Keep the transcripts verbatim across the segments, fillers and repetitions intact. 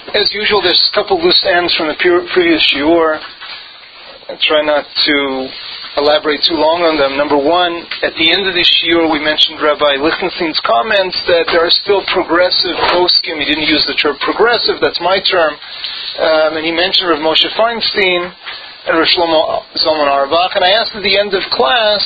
as usual, there's a couple loose ends from the previous shiur. I try not to elaborate too long on them. Number one, at the end of the shiur, we mentioned Rabbi Lichtenstein's comments that there are still progressive poskim. He didn't use the term progressive, that's my term. Um, and he mentioned Rav Moshe Feinstein and Rav Shlomo Zalman Auerbach. And I asked at the end of class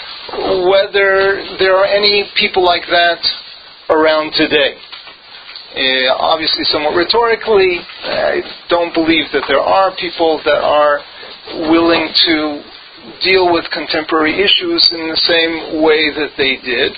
whether there are any people like that around today. Uh, obviously, somewhat rhetorically, I don't believe that there are people that are willing to deal with contemporary issues in the same way that they did.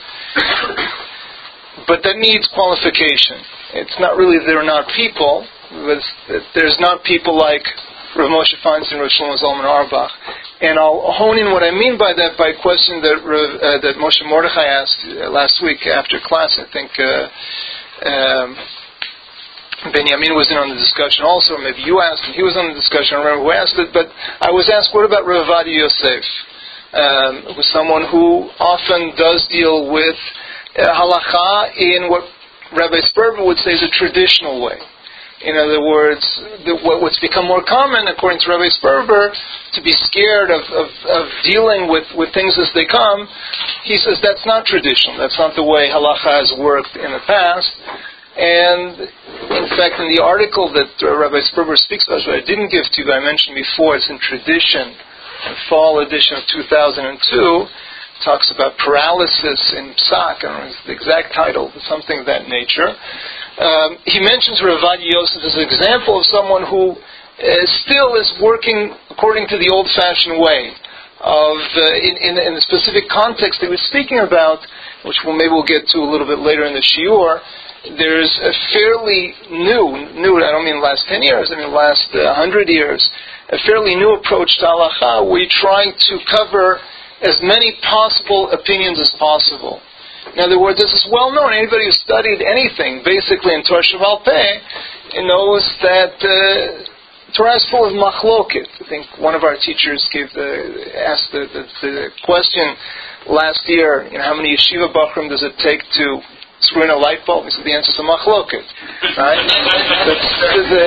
But that needs qualification. It's not really there are not people, but there's not people like Rav Moshe Feinstein, Rav Shlomo Zalman Auerbach. And I'll hone in what I mean by that by a question that uh, that Moshe Mordechai asked uh, last week after class. I think uh, um, Benjamin was in on the discussion also, or maybe you asked him. He was on the discussion. I don't remember who asked it, but I was asked, what about Rav Ovadia Yosef? Um, who's someone who often does deal with uh, halacha in what Rabbi Sperber would say is a traditional way. In other words, the, what, what's become more common, according to Rabbi Sperber, to be scared of, of, of dealing with, with things as they come, he says that's not traditional. That's not the way halacha has worked in the past. And, in fact, in the article that uh, Rabbi Sperber speaks about, which I didn't give to you, but I mentioned before, it's in Tradition, the fall edition of two thousand two, talks about paralysis in psak. I don't know the exact title, but something of that nature. Um, he mentions Rav Ovadia Yosef as an example of someone who uh, still is working according to the old-fashioned way of uh, in, in, in the specific context he was speaking about, which we'll, maybe we'll get to a little bit later in the shiur. There's a fairly new, new, I don't mean the last ten years, I mean the last uh, one hundred years, a fairly new approach to halacha where we're trying to cover as many possible opinions as possible. In other words, this is well known. Anybody who studied anything, basically in Torah Sheval Peh, knows that uh, Torah is full of machloket. I think one of our teachers gave the, asked the, the, the question last year, you know, how many yeshiva bachrim does it take to screw in a light bulb? He said the answer is a machloket. Right? That's the, the,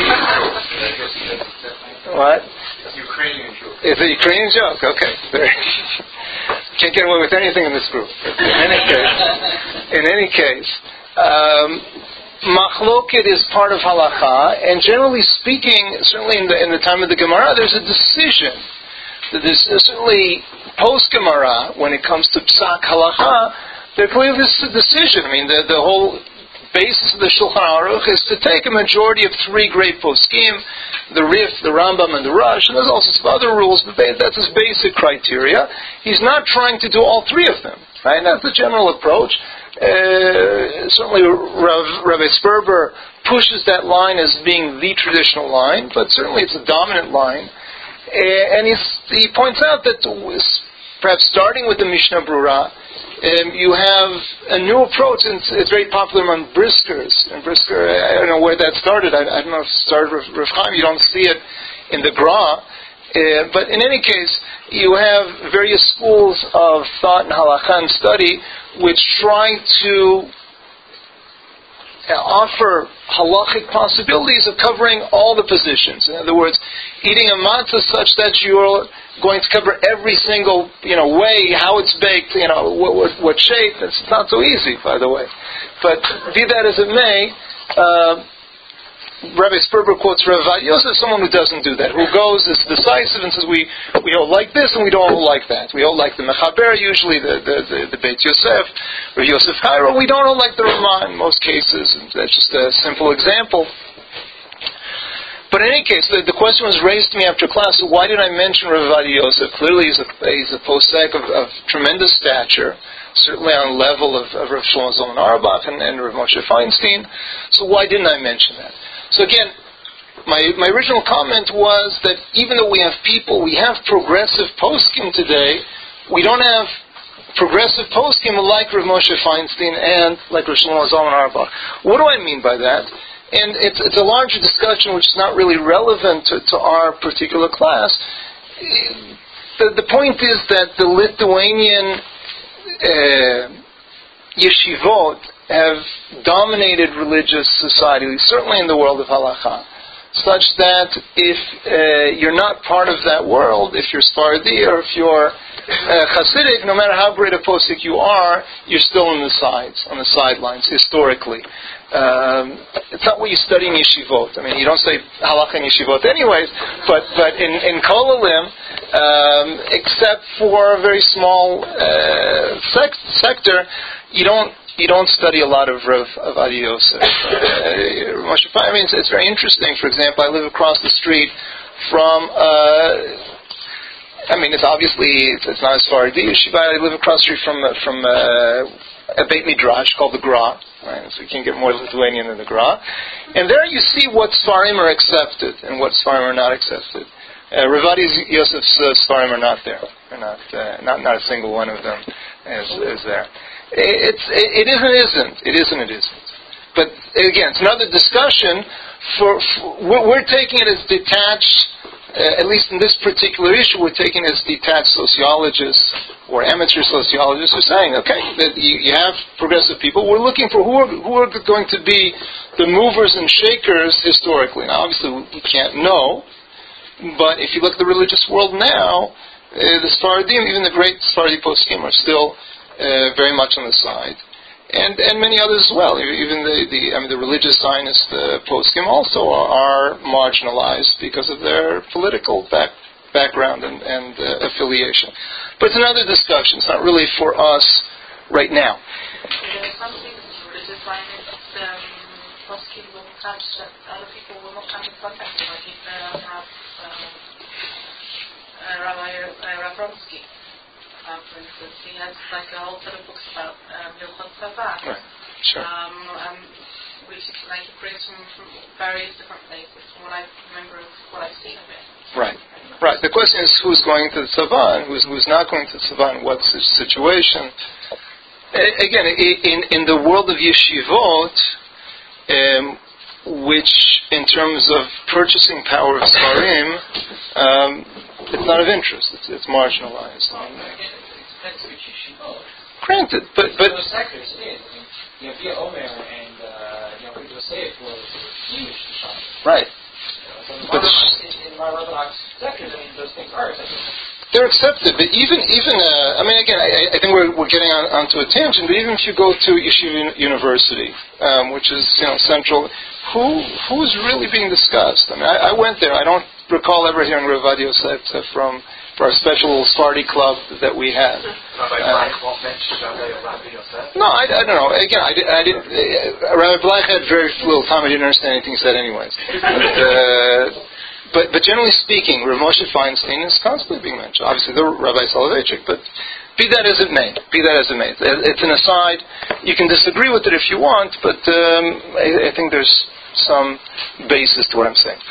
the what? Ukrainian joke. It's a Ukrainian joke. Okay. Can't get away with anything in this group. In any case, in any case, um, machloket is part of halacha, and generally speaking, certainly in the in the time of the Gemara, there's a decision. There's certainly post Gemara when it comes to psak halacha. There clearly is a decision. I mean, the the whole basis of the Shulchan Aruch is to take a majority of three great poskim, the Rif, the Rambam, and the Rush, and there's also some other rules, but that's his basic criteria. He's not trying to do all three of them, right? And that's the general approach. Uh, certainly Rav, Rabbi Sperber pushes that line as being the traditional line, but certainly it's a dominant line. Uh, and he's, he points out that perhaps starting with the Mishnah Brura, Um, you have a new approach, and it's, it's very popular among briskers. And brisker, I don't know where that started. I, I don't know if it started with Rav Chaim. You don't see it in the Gra. Uh, but in any case, you have various schools of thought and halakha and study which try to offer halachic possibilities of covering all the positions. In other words, eating a matzah such that you're going to cover every single, you know, way, how it's baked, you know, what, what, what shape. It's not so easy, by the way. But be that as it may, uh, Rabbi Sperber quotes Rav Ovadia Yosef as someone who doesn't do that, who goes, is decisive and says, we we all like this and we don't all like that. We all like the Mechaber, usually the, the, the, the Beit Yosef, or Yosef Cairo. We don't all like the Ramah in most cases. And that's just a simple example. But in any case, the, the question was raised to me after class, so why did I mention Rav Ovadia Yosef? Clearly he's a, he's a posek of, of tremendous stature, certainly on the level of, of Rav Shlomo Zalman Auerbach and, and Rav Moshe Feinstein. So why didn't I mention that? So again, my my original comment was that even though we have people, we have progressive poskim today, we don't have progressive poskim like Rav Moshe Feinstein and like Rav Shlomo Zalman Auerbach. What do I mean by that? And it's, it's a larger discussion which is not really relevant to, to our particular class. The, the point is that the Lithuanian uh, yeshivot have dominated religious society, certainly in the world of halakha, such that if uh, you're not part of that world, if you're Sephardi or if you're uh, Hasidic, no matter how great a posek you are, you're still on the sides, on the sidelines, historically. Um, it's not what you study in yeshivot. I mean, you don't say halakha in yeshivot anyways, but, but in, in Kol Olim, um, except for a very small uh, sect, sector, you don't You don't study a lot of Rav of Adi Yosef. Uh, I mean, it's, it's very interesting. For example, I live across the street from. Uh, I mean, it's obviously it's, it's not as far as the yeshiva. I live across the street from from uh, a Beit Midrash called the Gra. Right? So you can't get more Lithuanian than the Gra. And there you see what Sfarim are accepted and what Sfarim are not accepted. Uh, Rav Adi Yosef's uh, Sfarim are not there. They're not, uh, not not a single one of them is, is there. It's, it is and it isn't. It is and it isn't. But again, it's another discussion. For, for we're taking it as detached, uh, at least in this particular issue, we're taking it as detached sociologists or amateur sociologists who are saying, okay, that you, you have progressive people. We're looking for who are, who are going to be the movers and shakers historically. Now, obviously, we can't know. But if you look at the religious world now, uh, the Sfaradim, even the great Sfaradi poskim, are still Uh, very much on the side, and and many others as well. Even the, the I mean the religious Zionist uh, poskim also are, are marginalized because of their political back, background and, and uh, affiliation. But it's another discussion. It's not really for us right now. There's something religious Zionist um, poskim will touch that other people will not come in contact with. Like if uh, have um, uh, Rabbi uh, Ravronsky. Um, for instance, he has like a whole set of books about Hilchot um, Tzava, right. Sure. um, um, which is like he brings from, from various different places. From what I remember, of what I've seen of it. Right, right. The question is who's going to the Tzava and who's who's not going to the Tzava and what's the situation. A- again, in in the world of yeshivot, um, which in terms of purchasing power of Sfarim, um, it's not of interest. It's, it's marginalized. Granted, but but those sectors did. You know, Via Omer and uh, you know, people say it was huge. Right. So but in, in my Orthodox sectors, I mean, those things are accepted. They're accepted, but even even uh, I mean, again, I, I think we're we're getting on, onto a tangent. But even if you go to Yeshiva University, um, which is you know central, who who's really being discussed? I mean, I, I went there. I don't recall ever hearing Rav Adi Yosef from for our special little Sephardi club that we had. Rabbi Black won't mention Rabbi Yosef? No, I, I don't know. Again, I, I didn't. Uh, Rabbi Black had very little time. I didn't understand anything he said, anyways. But, uh, but, but generally speaking, Rav Moshe Feinstein is constantly being mentioned. Obviously, the Rabbi Soloveitchik, but be that as it may, be that as it may, it's an aside. You can disagree with it if you want, but um, I, I think there's some basis to what I'm saying.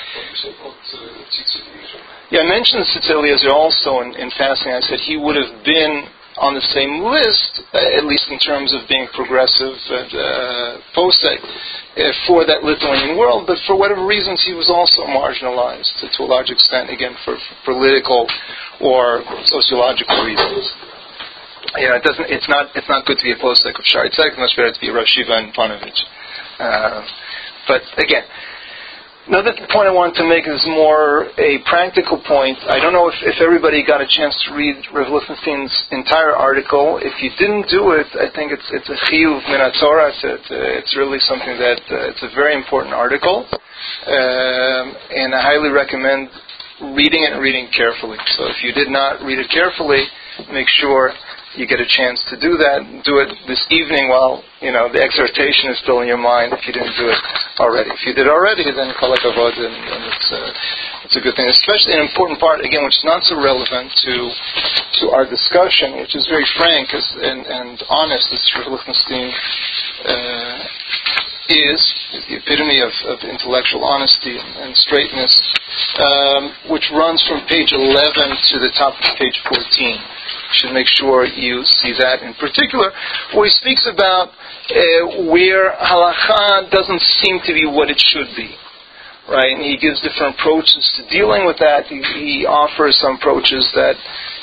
Yeah, I mentioned Tzitz Eliezer also in, in fasting. I said he would have been on the same list, uh, at least in terms of being progressive and uh, posek, uh, for that Lithuanian world, but for whatever reasons he was also marginalized to, to a large extent, again, for, for political or sociological reasons. Yeah, it doesn't. It's not. It's not good to be a posek of Shari Tzedek. It's much better to be a Rosh Shiva and Panovich. Uh, but again. Another point I wanted to make is more a practical point. I don't know if, if everybody got a chance to read Rav Lichtenstein's entire article. If you didn't do it, I think it's it's a chiyuv min haTorah. It's, it's, it's really something that uh, it's a very important article, um, and I highly recommend reading it and reading carefully. So if you did not read it carefully, make sure you get a chance to do that. Do it this evening while, you know, the exhortation is still in your mind if you didn't do it already. If you did already, then kol hakavod, and, and it's, uh, it's a good thing. Especially an important part, again, which is not so relevant to to our discussion, which is very frank as, and, and honest, as Rav Lichtenstein uh, is, the epitome of, of intellectual honesty and, and straightness, um, which runs from page eleven to the top of page fourteen. Should make sure you see that in particular, where he speaks about uh, where halakha doesn't seem to be what it should be, right? And he gives different approaches to dealing with that. He, he offers some approaches that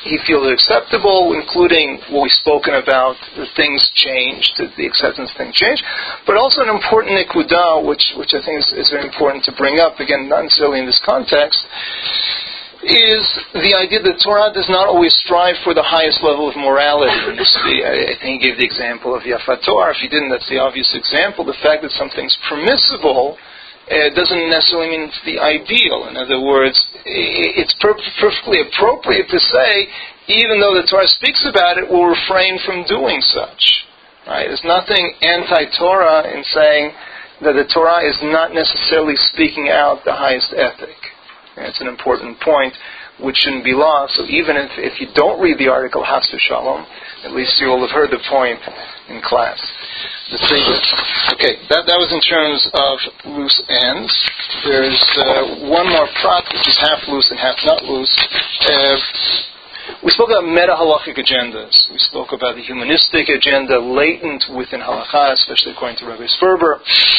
he feels are acceptable, including what we've spoken about, the things changed, the acceptance thing changed, but also an important nikudah, which, which I think is, is very important to bring up, again, not necessarily in this context, is the idea that Torah does not always strive for the highest level of morality. I think he gave the example of Yafat Torah. If he didn't, that's the obvious example. The fact that something's permissible uh, doesn't necessarily mean it's the ideal. In other words, it's per- perfectly appropriate to say, even though the Torah speaks about it, we'll refrain from doing such. Right? There's nothing anti-Torah in saying that the Torah is not necessarily speaking out the highest ethic. It's an important point which shouldn't be lost. So even if, if you don't read the article, Has Shalom, at least you will have heard the point in class. Let's see. Okay, that, that was in terms of loose ends. There's uh, one more prop, which is half loose and half not loose. Uh, we spoke about meta-halachic agendas. We spoke about the humanistic agenda latent within halacha, especially according to Rabbi Sperber.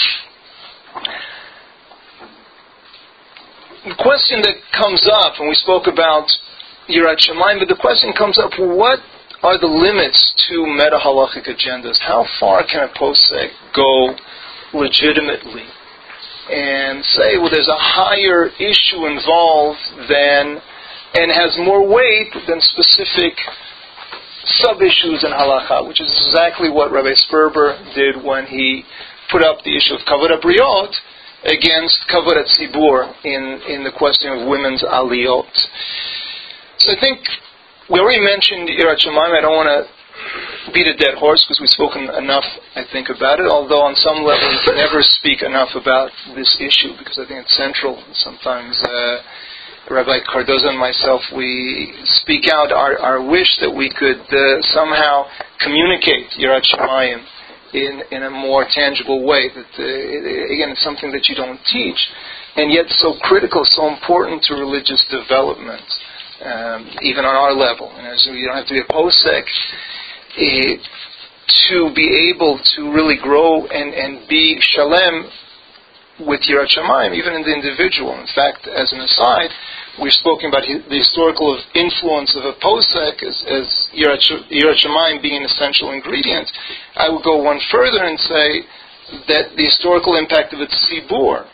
The question that comes up, and we spoke about Yirat Shamayim, but the question comes up, what are the limits to meta-halachic agendas? How far can a posek go legitimately and say, well, there's a higher issue involved than, and has more weight than specific sub-issues in halacha, which is exactly what Rabbi Sperber did when he put up the issue of Kavod HaBriot against Kavod HaTzibur in, in the question of women's aliyot. So I think we already mentioned Yirat Shamayim. I don't want to beat a dead horse because we've spoken enough, I think, about it, although on some level we can never speak enough about this issue because I think it's central. Sometimes uh, Rabbi Cardoza and myself, we speak out our, our wish that we could uh, somehow communicate Yirat Shamayim in, in a more tangible way. That uh, it, again, it's something that you don't teach, and yet so critical, so important to religious development, um, even on our level. And so you don't have to be a posek uh, to be able to really grow and, and be shalem with Yirat Shamayim, even in the individual. In fact, as an aside, we're speaking about the historical influence of a posek as, as Yirat Shamayim being an essential ingredient. I would go one further and say that the historical impact of its tzibur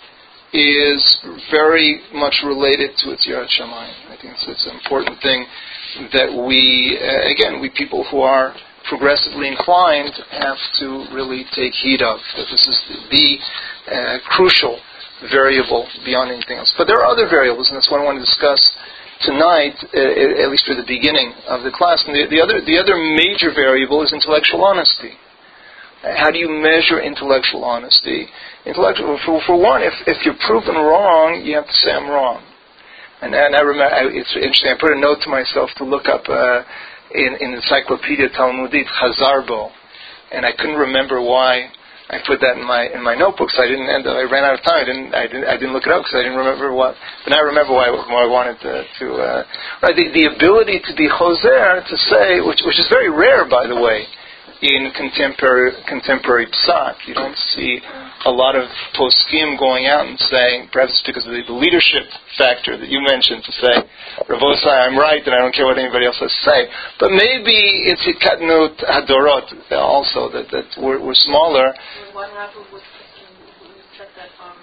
is very much related to its Yirat Shamayim. I think it's, it's an important thing that we, uh, again, we people who are progressively inclined have to really take heed of. That this is the uh, crucial variable beyond anything else. But there are other variables, and that's what I want to discuss tonight, uh, at least for the beginning of the class. And the, the other the other major variable is intellectual honesty. Uh, how do you measure intellectual honesty? Intellectual, for, for one, if, if you're proven wrong, you have to say I'm wrong. And, and I remember, I, it's interesting, I put a note to myself to look up uh, in, in Encyclopedia Talmudit, Chazarbo, and I couldn't remember why I put that in my in my notebook, so I didn't end up, I ran out of time. I didn't I didn't I didn't look it up because I didn't remember what. But now I remember why, why I wanted to. to uh, right, the, the ability to be choser, to say, which which is very rare, by the way, in contemporary contemporary psak. You don't see a lot of poskim going out and saying, perhaps it's because of the, the leadership factor that you mentioned, to say, Rav Osai, I'm right, and I don't care what anybody else has to say. But maybe it's Hikatnut Hadorot also, that, that we're, we're smaller. One rabbi would said that on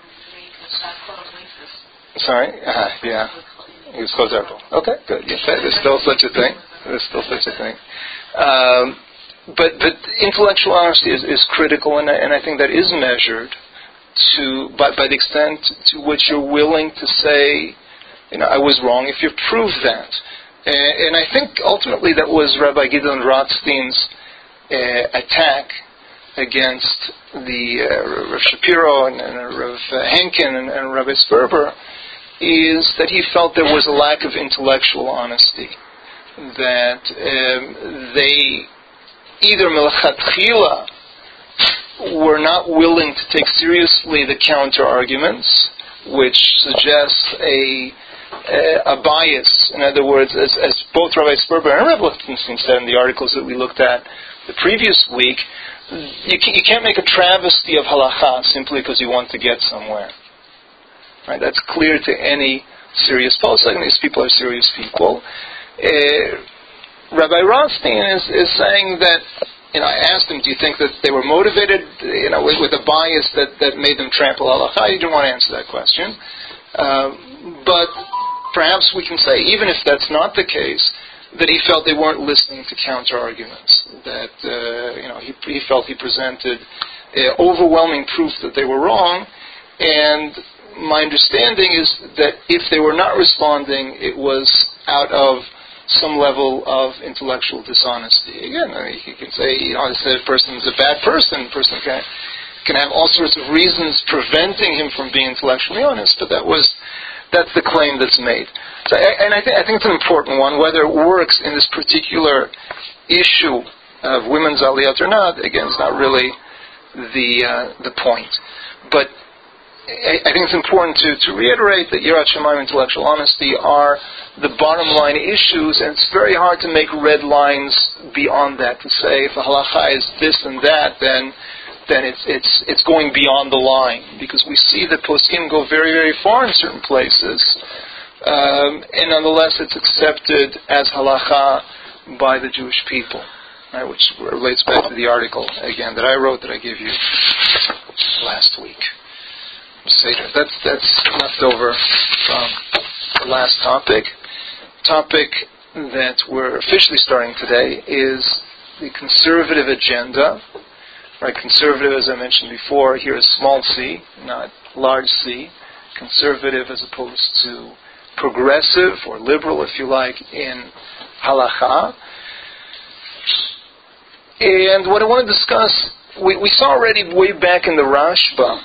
the Sorry? Uh, yeah. He was Chozerbo. Okay, good. Yes, there's still such a thing. There's still such a thing. Um, But but intellectual honesty is, is critical, and I, and I think that is measured to by, by the extent to which you're willing to say, you know, I was wrong if you prove that. And, and I think ultimately that was Rabbi Gideon Rothstein's uh, attack against the uh, Rav Shapiro and, and Rav Henkin and, and Rabbi Sperber, is that he felt there was a lack of intellectual honesty, that um, they either melchatchila were not willing to take seriously the counter-arguments, which suggests a, a, a bias. In other words, as, as both Rabbi Sperber and Rabbi Lichtenstein said in the articles that we looked at the previous week, you, can, you can't make a travesty of halacha simply because you want to get somewhere. Right? That's clear to any serious posek, and these people are serious people. Uh, Rabbi Rothstein is, is saying that, you know, I asked him, do you think that they were motivated, you know, with, with a bias that, that made them trample halakha? He didn't want to answer that question. Uh, but perhaps we can say, even if that's not the case, that he felt they weren't listening to counter-arguments, that, uh, you know, he, he felt he presented uh, overwhelming proof that they were wrong, and my understanding is that if they were not responding, it was out of some level of intellectual dishonesty. Again, I mean, you can say, you know, this person is a bad person, a person can, can have all sorts of reasons preventing him from being intellectually honest, but that was, that's the claim that's made. So, and I, th- I think it's an important one, whether it works in this particular issue of women's aliyot or not, again, it's not really the, uh, the point. But I think it's important to, to reiterate that Yirat Shamayim, intellectual honesty, are the bottom line issues, and it's very hard to make red lines beyond that, to say if a halacha is this and that, then then it's it's it's going beyond the line, because we see that poskim go very, very far in certain places, um, and nonetheless it's accepted as halacha by the Jewish people, right, which relates back to the article, again, that I wrote, that I gave you last week. Seder. That's that's left over from the last topic. Topic that we're officially starting today is the conservative agenda. Right, conservative, as I mentioned before, here is small c, not large c. Conservative as opposed to progressive or liberal, if you like, in halacha. And what I want to discuss, we, we saw already way back in the Rashba,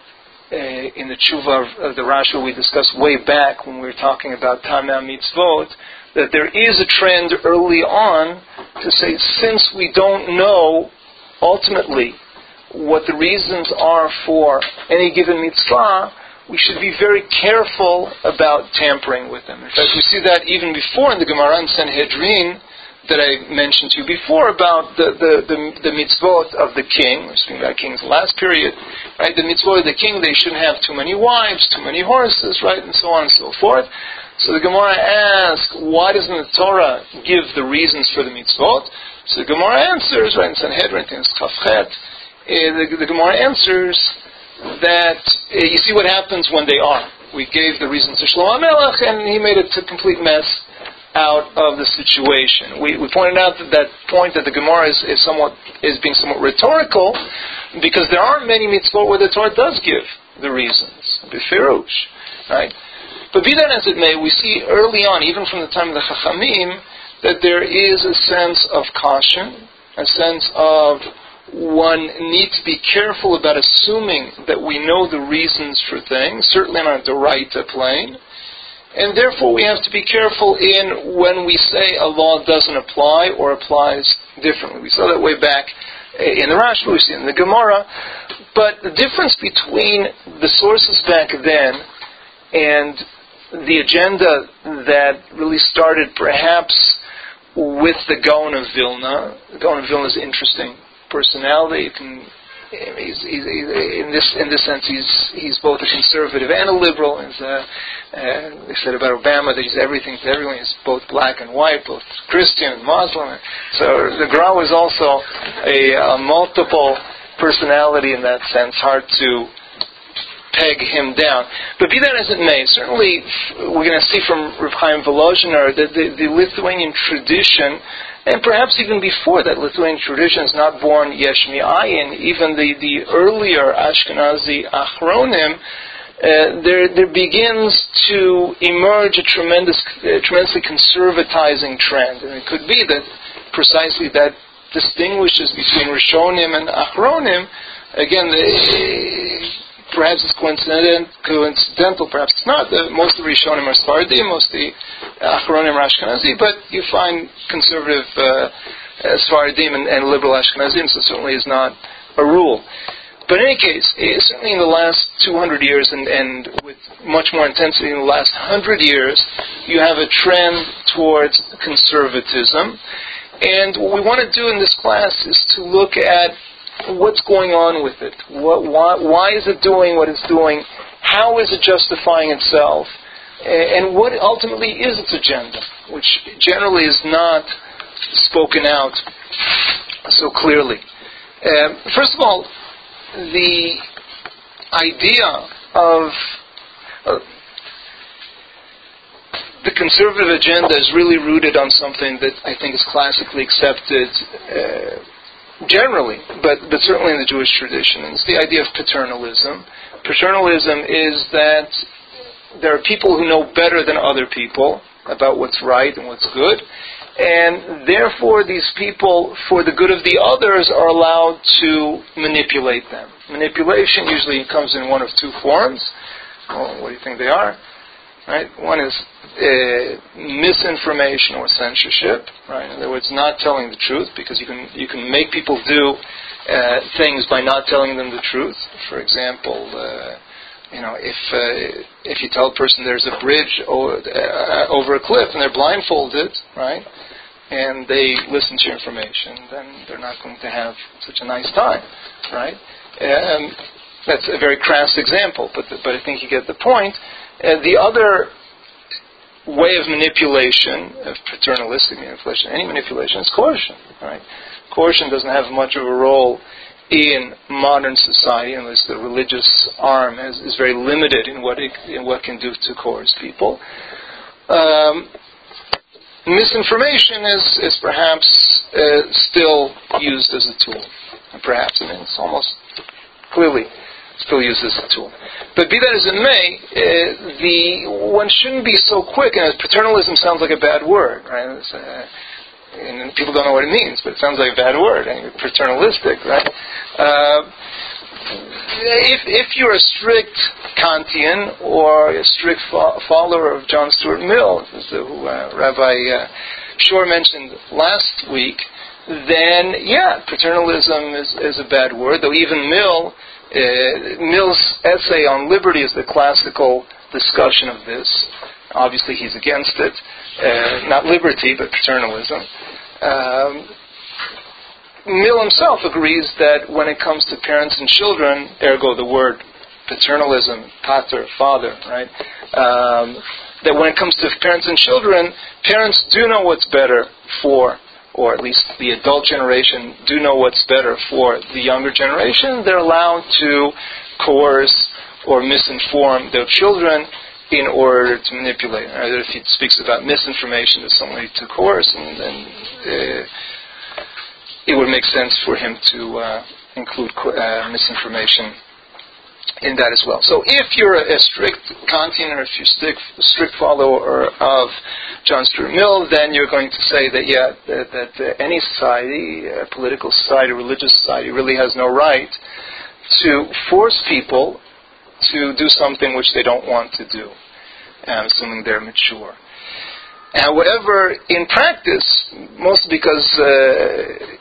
Uh, in the tshuva of, of the Rashba we discussed way back when we were talking about Tamei Mitzvot, that there is a trend early on to say, since we don't know ultimately what the reasons are for any given mitzvah, we should be very careful about tampering with them. In fact, we see that even before in the Gemara in Sanhedrin that I mentioned to you before about the, the, the, the mitzvot of the king. We're speaking about kings in the last period, right? The mitzvot of the king, they shouldn't have too many wives, too many horses, right? And so on and so forth. So the Gemara asks, why doesn't the Torah give the reasons for the mitzvot? So the Gemara answers, right, in Sanhedrin, in Chafchet, uh, the, the Gemara answers that uh, you see what happens when they are. We gave the reasons to Shlomo HaMelech, and he made it a complete mess out of the situation. We, we pointed out that that point that the Gemara is, is somewhat is being somewhat rhetorical, because there aren't many mitzvot where the Torah does give the reasons, befirush, right? But be that as it may, we see early on, even from the time of the Chachamim, that there is a sense of caution, a sense of one needs to be careful about assuming that we know the reasons for things, certainly on a Doraita plane. And therefore we have to be careful in when we say a law doesn't apply or applies differently. We saw that way back in the Rashba, we see it in the Gemara. But the difference between the sources back then and the agenda that really started perhaps with the Gaon of Vilna. The Gaon of Vilna is an interesting personality. You can He's, he's, he's, in this in this sense, he's he's both a conservative and a liberal. He's, uh, uh, they said about Obama that he's everything to everyone. He's both black and white, both Christian and Muslim. So the Gra was also a, a multiple personality in that sense. Hard to peg him down. But be that as it may, certainly we're going to see from Reb Chaim Volozhiner that the, the Lithuanian tradition, and perhaps even before that Lithuanian tradition is not born yesh mi'ayin, even the, the earlier Ashkenazi Achronim, uh, there there begins to emerge a tremendous, uh, tremendously conservatizing trend. And it could be that precisely that distinguishes between Rishonim and Achronim. Again, the, perhaps it's coincidental, coincidental, perhaps it's not. The, most of the Rishonim are Sfaradim, most of the Achronim are Ashkenazi, but you find conservative uh, uh, Sfaradim and, and liberal Ashkenazim, so certainly is not a rule. But in any case, uh, certainly in the last two hundred years, and, and with much more intensity in the last one hundred years, you have a trend towards conservatism. And what we want to do in this class is to look at what's going on with it. What, why, why is it doing what it's doing? How is it justifying itself? And what ultimately is its agenda? which generally is not spoken out so clearly. Um, first of all, the idea of uh, the conservative agenda is really rooted on something that I think is classically accepted uh, generally, but, but certainly in the Jewish tradition. And it's the idea of paternalism. Paternalism is that there are people who know better than other people about what's right and what's good, and therefore these people, for the good of the others, are allowed to manipulate them. Manipulation usually comes in one of two forms. Well, what do you think they are? Right? One is uh, misinformation or censorship. Right? In other words, not telling the truth, because you can you can make people do uh, things by not telling them the truth. For example, uh, you know, if uh, if you tell a person there's a bridge over, uh, over a cliff and they're blindfolded, right, and they listen to your information, then they're not going to have such a nice time, right? Um, that's a very crass example, but the, but I think you get the point. Uh, the other way of manipulation, of paternalistic manipulation, any manipulation, is coercion. Right? Coercion doesn't have much of a role in modern society, unless the religious arm is, is very limited in what it in what can do to coerce people. Um, misinformation is is perhaps uh, still used as a tool. Perhaps, I mean, it's almost clearly still used as a tool. But be that as it may, uh, the one shouldn't be so quick, and paternalism sounds like a bad word, right? It's, uh, and people don't know what it means, but it sounds like a bad word, and paternalistic, right? Uh, if, if you're a strict Kantian or a strict fo- follower of John Stuart Mill, who uh, Rabbi uh, Shore mentioned last week, then, yeah, paternalism is, is a bad word, though even Mill, uh, Mill's essay on liberty is the classical discussion of this. Obviously he's against it, uh, not liberty, but paternalism. Um, Mill himself agrees that when it comes to parents and children, ergo the word paternalism, pater, father, right? Um, that when it comes to parents and children, parents do know what's better for, or at least the adult generation do know what's better for the younger generation. They're allowed to coerce or misinform their children in order to manipulate. Or if he speaks about misinformation as some way to coerce, and then uh, it would make sense for him to uh, include uh, misinformation in that as well. So if you're a, a strict Kantian, or if you're a strict, strict follower of John Stuart Mill, then you're going to say that, yeah, that, that uh, any society, a political society, a religious society, really has no right to force people to do something which they don't want to do, um, assuming they're mature. However, in practice, mostly because uh,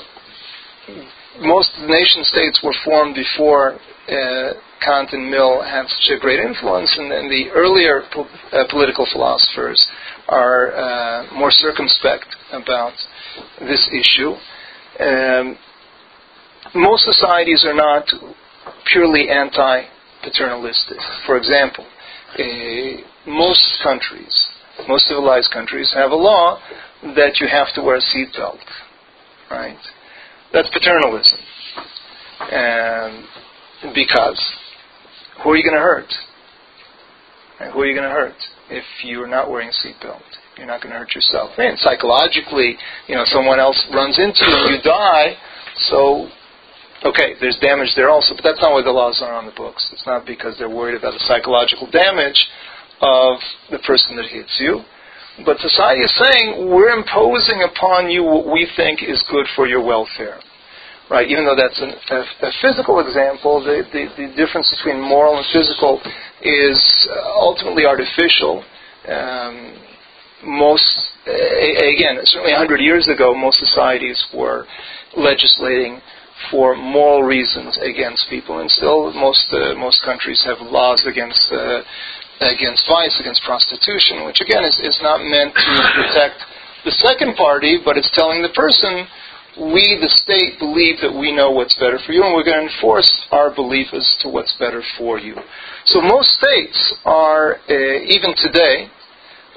most nation states were formed before uh, Kant and Mill have such a great influence, and, and the earlier po- uh, political philosophers are uh, more circumspect about this issue. Um, most societies are not purely anti-paternalistic. For example, uh, most countries, most civilized countries, have a law that you have to wear a seatbelt, right? That's paternalism. And because who are you going to hurt? Right? Who are you going to hurt if you're not wearing a seatbelt? You're not going to hurt yourself. And psychologically, you know, someone else runs into you and you die, so, okay, there's damage there also, but that's not why the laws are on the books. It's not because they're worried about the psychological damage of the person that hits you. But society is saying, we're imposing upon you what we think is good for your welfare. Right? Even though that's an, a, a physical example, the, the, the difference between moral and physical is ultimately artificial. Um, most, again, certainly a hundred years ago, most societies were legislating for moral reasons against people, and still most uh, most countries have laws against uh, against vice, against prostitution, which again is, is not meant to protect the second party, but it's telling the person, we, the state, believe that we know what's better for you, and we're going to enforce our belief as to what's better for you. So most states are, uh, even today,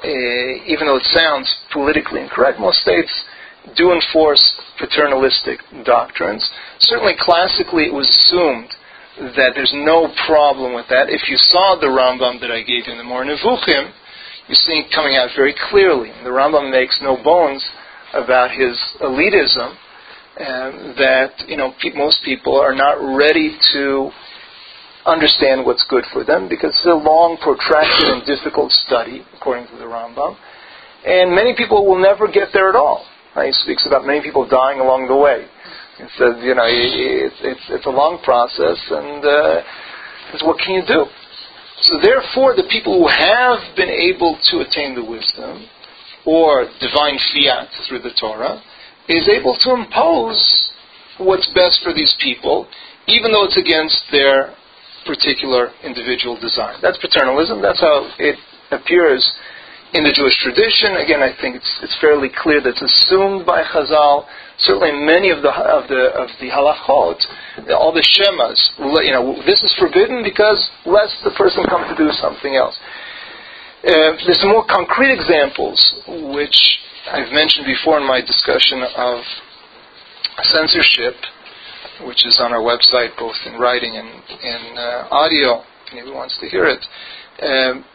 uh, even though it sounds politically incorrect, most states do enforce paternalistic doctrines. Certainly classically it was assumed that there's no problem with that. If you saw the Rambam that I gave you in the Moreh Nevuchim, you see it coming out very clearly. The Rambam makes no bones about his elitism, um, that you know pe- most people are not ready to understand what's good for them because it's a long, protracted, and difficult study, according to the Rambam. And many people will never get there at all. He speaks about many people dying along the way. He says, you know, it's, it's, it's a long process, and uh, it's, what can you do? So therefore, the people who have been able to attain the wisdom, or divine fiat through the Torah, is able to impose what's best for these people, even though it's against their particular individual design. That's paternalism. That's how it appears in the Jewish tradition. Again, I think it's, it's fairly clear that it's assumed by Chazal. Certainly, many of the of the of the halachot, all the shemas, you know, this is forbidden because lest the person come to do something else. Uh, there's some more concrete examples, which I've mentioned before in my discussion of censorship, which is on our website, both in writing and in uh, audio, if anyone wants to hear it. Um,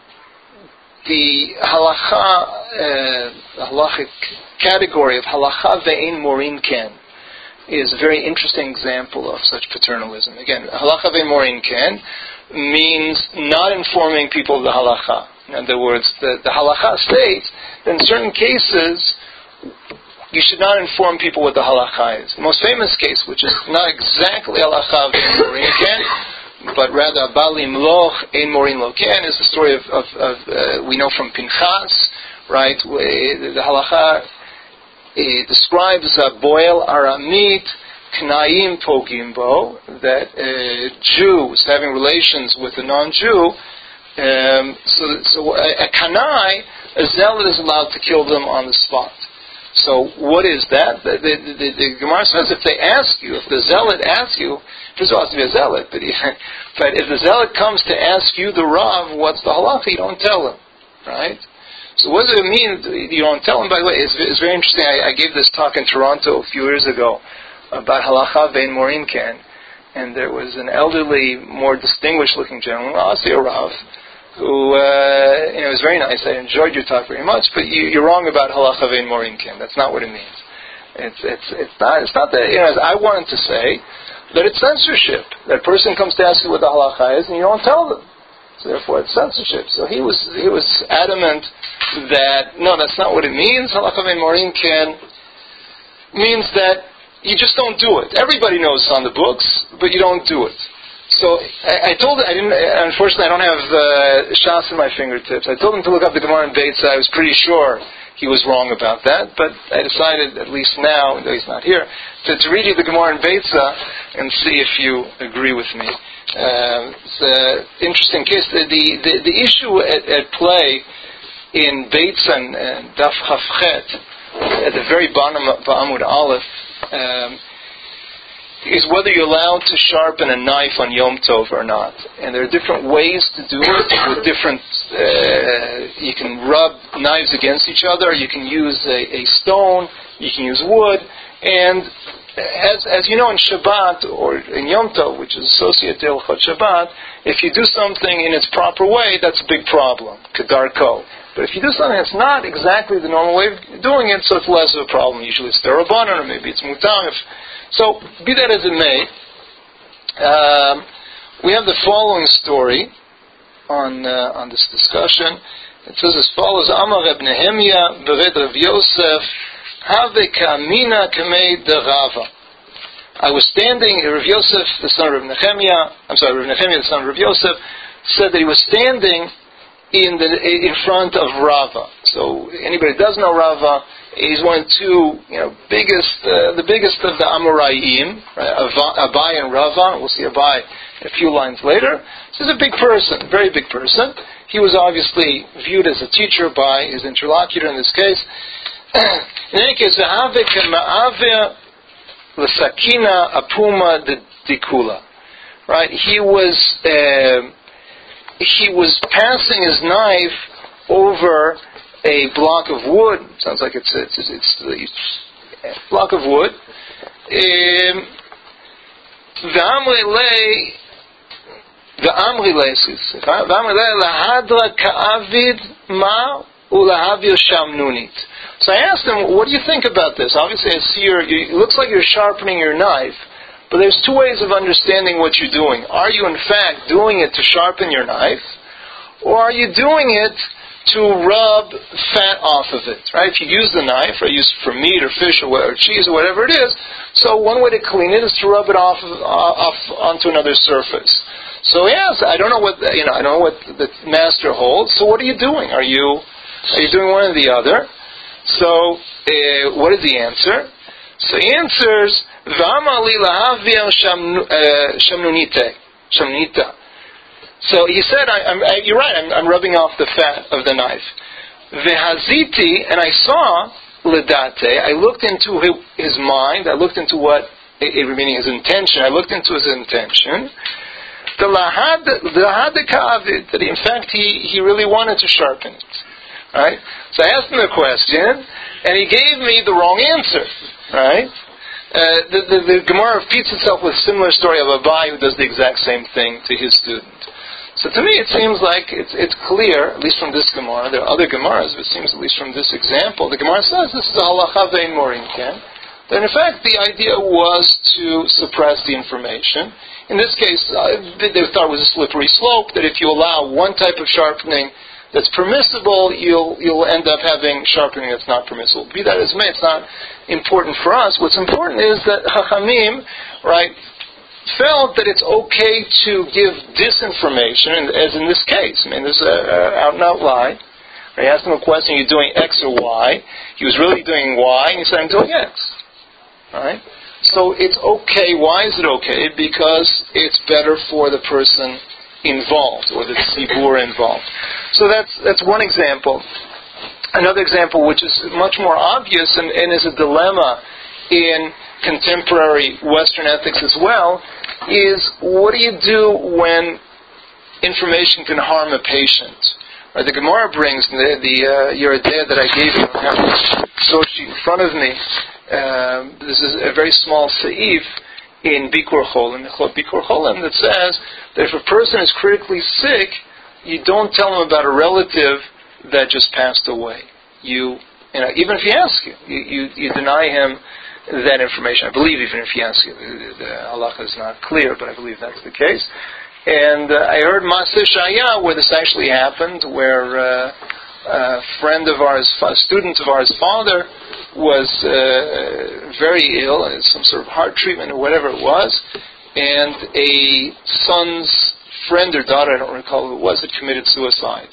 the halacha, uh, halachic category of halacha ve'ein morin ken is a very interesting example of such paternalism. Again, halacha ve'ein morin ken means not informing people of the halacha. In other words, the, the halacha states that in certain cases you should not inform people what the halacha is. The most famous case, which is not exactly halacha ve'ein morin ken, but rather Bali Mloch Ein Morin Loken, is the story of, of, of uh, we know from Pinchas, right? The, the halacha uh, describes a boil aramit knaim pogimbo, that a Jew was having relations with a non-Jew. Um, so, so a, a kanai, a zealot, is allowed to kill them on the spot. So what is that? The, the, the, the Gemara says if they ask you, if the zealot asks you, first of all, it has to be a zealot, but, but if the zealot comes to ask you, the Rav, what's the halacha, you don't tell him, right? So what does it mean you don't tell him? By the way, it's, it's very interesting. I, I gave this talk in Toronto a few years ago about halacha ve'ein morin ken, and there was an elderly, more distinguished-looking gentleman, I'll say a Rav, who, uh, you know, was very nice. I enjoyed your talk very much, but you, you're wrong about halacha ve'ein morin ken. That's not what it means. It's, it's, it's not, it's not that, you know, as I wanted to say, that it's censorship. That person comes to ask you what the halacha is, and you don't tell them. So therefore, it's censorship. So he was, he was adamant that, no, that's not what it means. Halacha ve'ein morin ken means that you just don't do it. Everybody knows it's on the books, but you don't do it. So I, I told I didn't. Unfortunately, I don't have uh, Shas in my fingertips. I told him to look up the Gemara in Beitza. I was pretty sure he was wrong about that, but I decided, at least now, though he's not here, to, to read you the Gemara in Beitza and see if you agree with me. Uh, it's an interesting case. The the, the, the issue at, at play in Beitza and Daf Chafchet, at the very bottom of Amud Aleph, um, is whether you're allowed to sharpen a knife on Yom Tov or not. And there are different ways to do it, with different, uh, you can rub knives against each other, you can use a, a stone, you can use wood, and as as you know in Shabbat, or in Yom Tov, which is associated to Hilchot Shabbat, if you do something in its proper way, that's a big problem, Kedarko. But if you do something that's not exactly the normal way of doing it, so it's less of a problem. Usually it's Derabanan, or maybe it's Mutam. So, be that as it may, um, we have the following story on uh, on this discussion. It says as follows: Amar Reb Nehemia bered Rav Yosef, have kamina kamei de Rava. I was standing. Rav Yosef, the son of Reb Nehemia, I'm sorry, Reb Nehemia, the son of Rav Yosef, said that he was standing in the in front of Rava. So, anybody who does know Rava, he's one of the two, you know, biggest, uh, the biggest of the Amoraim, right? Abai and Rava. We'll see Abai a few lines later. So he's a big person, very big person. He was obviously viewed as a teacher by his interlocutor in this case. In any case, l'sakina apuma dikula. Right? He was uh, he was passing his knife over Uh, a block of wood. Sounds like it's it's it's, it's, it's a block of wood. Um, So I asked him, what do you think about this? Obviously, I see you're, you, it looks like you're sharpening your knife, but there's two ways of understanding what you're doing. Are you, in fact, doing it to sharpen your knife, or are you doing it to rub fat off of it, right? If you use the knife, or use it for meat or fish or, whatever, or cheese or whatever it is, so one way to clean it is to rub it off, off onto another surface. So yes, I don't know what you know. I don't know what the master holds. So what are you doing? Are you are you doing one or the other? So uh, what is the answer? So he answers, "V'amali lahavia shamnunite shamnita." So he said, I, I'm, I, "You're right. I'm, I'm rubbing off the fat of the knife." Vehaziti, and I saw ledate. I looked into his mind. I looked into what, meaning his intention. I looked into his intention. The lahad, the lahad ka'avid, that in fact he, he really wanted to sharpen it, right? So I asked him the question, and he gave me the wrong answer, right? Uh, the, the, the Gemara repeats itself with a similar story of Abai who does the exact same thing to his student. So to me it seems like it's, it's clear, at least from this Gemara, there are other Gemaras, but it seems at least from this example, the Gemara says this is a halacha vein morinken, that in fact the idea was to suppress the information. In this case, uh, they thought it was a slippery slope, that if you allow one type of sharpening that's permissible, you'll you'll end up having sharpening that's not permissible. Be that as may, it's not important for us. What's important is that Chachamim, right, felt that it's okay to give disinformation, as in this case. I mean, this is an out and out lie. I asked him a question, are you doing X or Y? He was really doing Y, and he said, I'm doing X. All right? So it's okay. Why is it okay? Because it's better for the person involved, or the tzibur involved. So that's that's one example. Another example, which is much more obvious and, and is a dilemma in contemporary Western ethics as well, is what do you do when information can harm a patient? Or the Gemara brings the, the uh, Yeridea that I gave you. I have this source sheet in front of me. Uh, this is a very small seif in Bikur Cholim, Bikur Cholim, that says that if a person is critically sick, you don't tell him about a relative that just passed away. You, you know, even if he asks you, you, you, you deny him that information. I believe even if he asks you, the, the halacha is not clear, but I believe that's the case. And uh, I heard Maseh Shaya where this actually happened, where uh, a friend of ours, a student of ours' father, was uh, very ill, some sort of heart treatment or whatever it was, and a son's friend or daughter, I don't recall who it was, had committed suicide.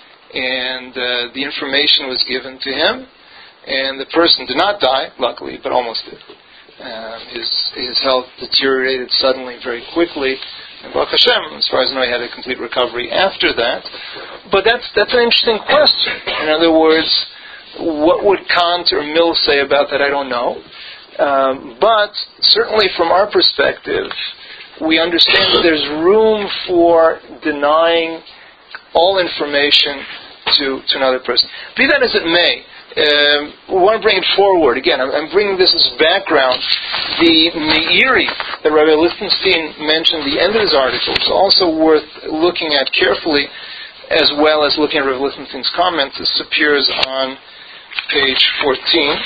And uh, the information was given to him, and the person did not die, luckily, but almost did. Um, his his health deteriorated suddenly, very quickly, and Baruch Hashem, as far as I know, he had a complete recovery after that. But that's that's an interesting question. In other words, what would Kant or Mill say about that? I don't know. Um, but certainly from our perspective, we understand that there's room for denying all information to, to another person. Be that as it may, um, we want to bring it forward. Again, I'm, I'm bringing this as background. The Meiri that Rabbi Lichtenstein mentioned at the end of his article is also worth looking at carefully, as well as looking at Rabbi Lichtenstein's comments. This appears on page fourteen.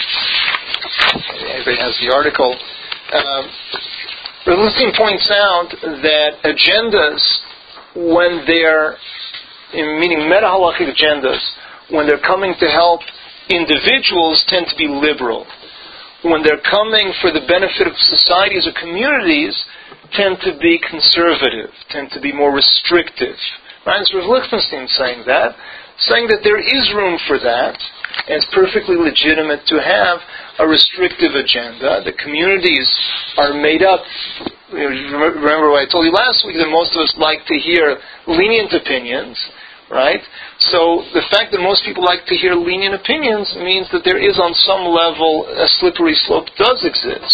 Everybody has the article. Um, Rabbi Lichtenstein points out that agendas, when they're, meaning meta-halachic agendas, when they're coming to help individuals, tend to be liberal. When they're coming for the benefit of societies or communities, tend to be conservative, tend to be more restrictive. Right? So Rabbi Lichtenstein saying that, saying that there is room for that, and it's perfectly legitimate to have a restrictive agenda. The communities are made up. Remember what I told you last week, that most of us like to hear lenient opinions, right? So the fact that most people like to hear lenient opinions means that there is on some level a slippery slope does exist.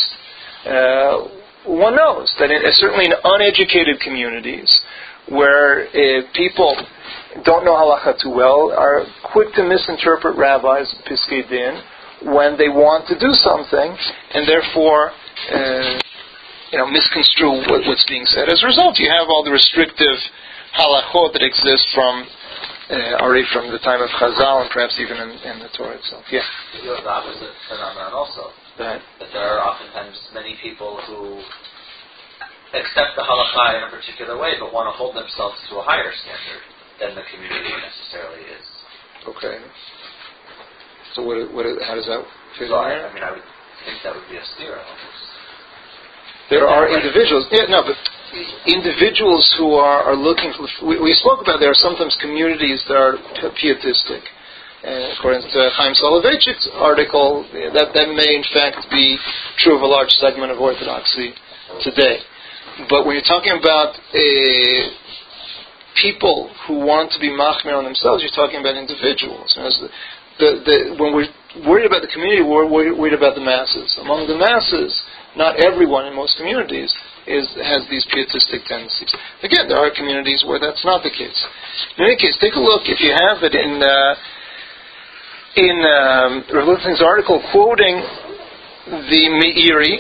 Uh, one knows that in, certainly in uneducated communities where uh, people don't know halacha too well are quick to misinterpret rabbis, Piskei Din, when they want to do something, and therefore, uh, you know, misconstrue what, what's being said. As a result, you have all the restrictive halachot that exist from uh, already from the time of Chazal and perhaps even in, in the Torah itself. Yeah. You have the opposite phenomenon also. Right. That there are oftentimes many people who accept the halakha in a particular way, but want to hold themselves to a higher standard than the community necessarily is. Okay. So what? What? How does that fit so in I, there? I mean, I would think that would be a steer almost. There are individuals. Yeah, no, but individuals who are, are looking for. We, we spoke about there are sometimes communities that are pietistic. Uh, according to Chaim Soloveitchik's article, that that may in fact be true of a large segment of Orthodoxy today. But when you're talking about uh, people who want to be machmir on themselves, you're talking about individuals. As the, the, the, when we're worried about the community, we're worried about the masses. Among the masses, not everyone in most communities is has these pietistic tendencies. Again, there are communities where that's not the case. In any case, take a look, if you have it, in uh, in um, Rav Lichtenstein's article quoting the Meiri.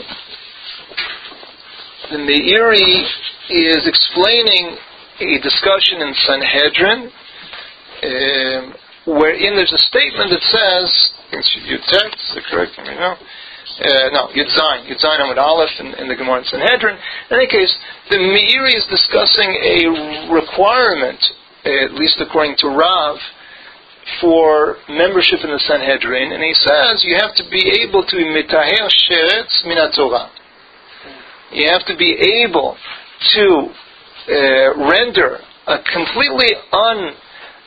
The Meiri is explaining a discussion in Sanhedrin, um, wherein there's a statement that says, Yud Tet, is that correct? Let me know. Uh, no, Yud Zayin, Yud Zayin Amud Aleph in, in the Gemara in Sanhedrin. In any case, the Meiri is discussing a requirement, at least according to Rav, for membership in the Sanhedrin, and he says you have to be able to be mitaher sheretz min haTorah. You have to be able to uh, render a completely un,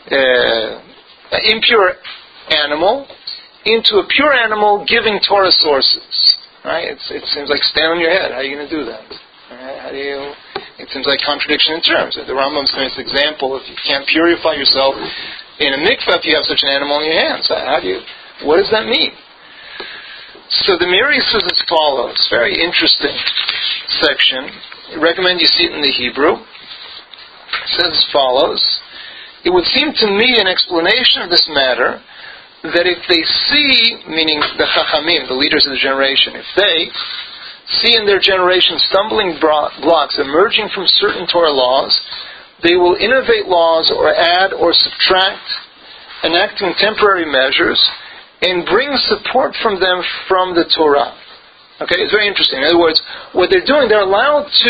uh, impure animal into a pure animal, giving Torah sources. Right? It's, it seems like stand on your head. How are you going to do that? Right? How do you? It seems like contradiction in terms. The Rambam's giving us an example. If you can't purify yourself in a mikveh, if you have such an animal in your hands, how do you? What does that mean? So the Meiri says as follows. Very interesting section. I recommend you see it in the Hebrew. It says as follows. It would seem to me an explanation of this matter that if they see, meaning the Chachamim, the leaders of the generation, if they see in their generation stumbling blocks emerging from certain Torah laws, they will innovate laws or add or subtract, enacting temporary measures, and bring support from them from the Torah. Okay, it's very interesting. In other words, what they're doing, they're allowed to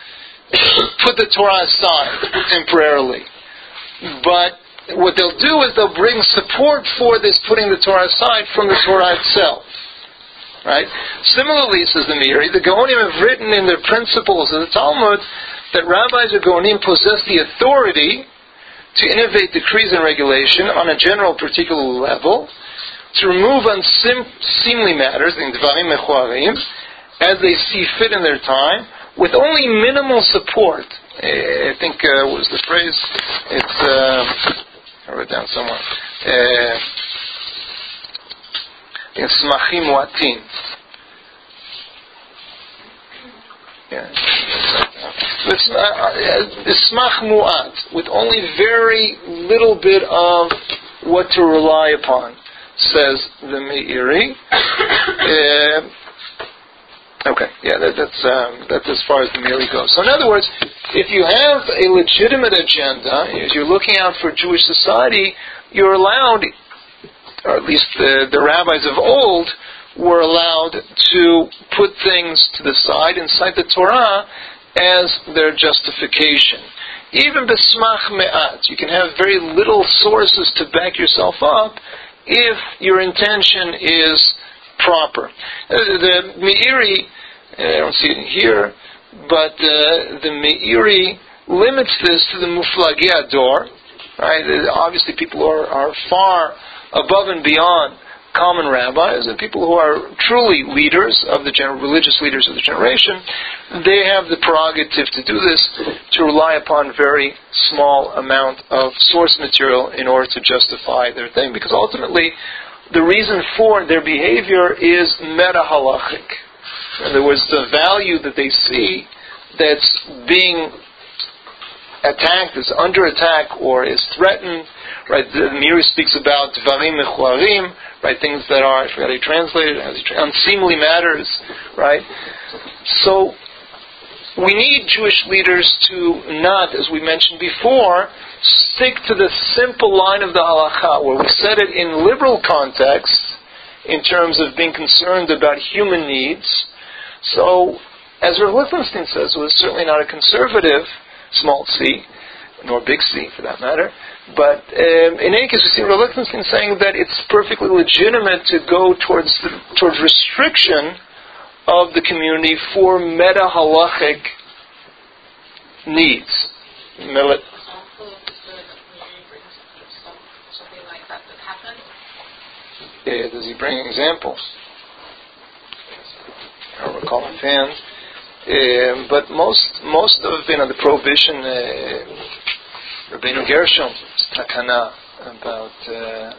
put the Torah aside temporarily. But what they'll do is they'll bring support for this putting the Torah aside from the Torah itself. Right? Similarly, says the Meiri, the Gaonim have written in their principles of the Talmud that rabbis or Gaonim possess the authority to innovate decrees and regulation on a general particular level, to remove unseemly matters, in Dvarim Mechuarim, as they see fit in their time, with only minimal support. Uh, I think, uh, what was the phrase? It's, uh, I wrote it down somewhere. Uh, it's Smachim Muatin. Yeah. Smach Mu'at, with only very little bit of what to rely upon, says the Meiri. Uh, okay, yeah, that, that's um, that's as far as the Meiri goes. So in other words, if you have a legitimate agenda, as you're looking out for Jewish society, you're allowed, or at least the, the rabbis of old were allowed to put things to the side inside the Torah as their justification. Even b'smach me'at, you can have very little sources to back yourself up if your intention is proper. The Meiri, I don't see it here, but uh, the Meiri limits this to the Muflagi Ador. Right? Obviously, people are, are far above and beyond common rabbis and people who are truly leaders of the gener- religious leaders of the generation. They have the prerogative to do this, to rely upon very small amount of source material in order to justify their thing, because ultimately the reason for their behavior is meta-halachic. In other words, the value that they see that's being attacked, is under attack, or is threatened. Right, the Meiri speaks about dvarim mechuarim, right, things that are, I forgot how you translate it, unseemly matters, right? So we need Jewish leaders to not, as we mentioned before, stick to the simple line of the halakha, where we said it in liberal context, in terms of being concerned about human needs. So, as Rav Lichtenstein says, it was certainly not a conservative, small c, nor big C for that matter. But um, in any case, we see Rav Lichtenstein saying that it's perfectly legitimate to go towards the, towards restriction of the community for meta-halachic needs. Mil- Yeah, does he bring examples? I don't recall offhand. Um, but most most of you know the prohibition, uh, Rabbeinu Gershom's takana about uh,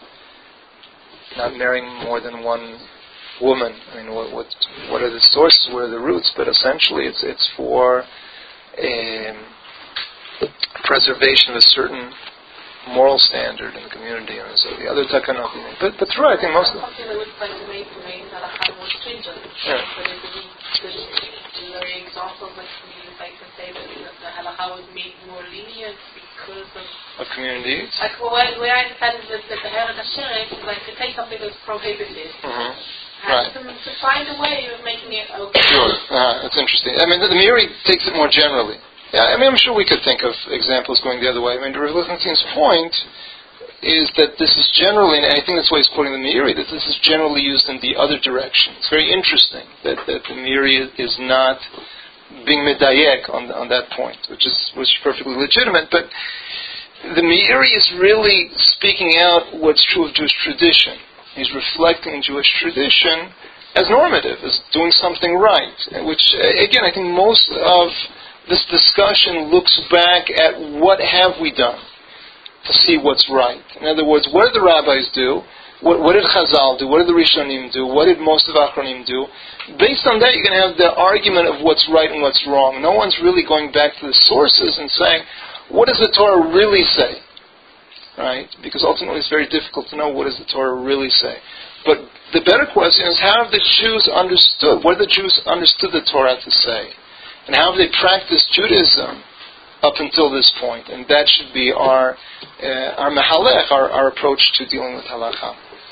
not marrying more than one woman. I mean, what what what are the sources? What are the roots? But essentially, it's it's for um, preservation of a certain moral standard in the community, and so the other takana. But but true, I think most of something that looks like to make the main halakha more stringent. Yeah. But it is the example that if I can say that the halakha was made more lenient because of of communities. like well, where I understand is that, that the Hera Kasheret is like to take something that's prohibited. Mm-hmm. And Right. to, to find a way of making it okay. Sure, uh, that's interesting. I mean, the, the Meiri takes it more generally. Yeah, I mean, I'm sure we could think of examples going the other way. I mean, Rav Lichtenstein's point is that this is generally, and I think that's why he's quoting the Meiri, that this is generally used in the other direction. It's very interesting that, that the Meiri is not being medayek on on that point, which is which is perfectly legitimate. But the Meiri is really speaking out what's true of Jewish tradition. He's reflecting Jewish tradition as normative, as doing something right, which, again, I think most of this discussion looks back at what have we done to see what's right. In other words, what did the rabbis do? What, what did Chazal do? What did the Rishonim do? What did most of Achronim do? Based on that, you're going to have the argument of what's right and what's wrong. No one's really going back to the sources and saying, what does the Torah really say? Right? Because ultimately it's very difficult to know what does the Torah really say. But the better question is, how have the Jews understood? What have the Jews understood the Torah to say? And how have they practiced Judaism up until this point? And that should be our uh, our mehalech, our, our approach to dealing with halakha.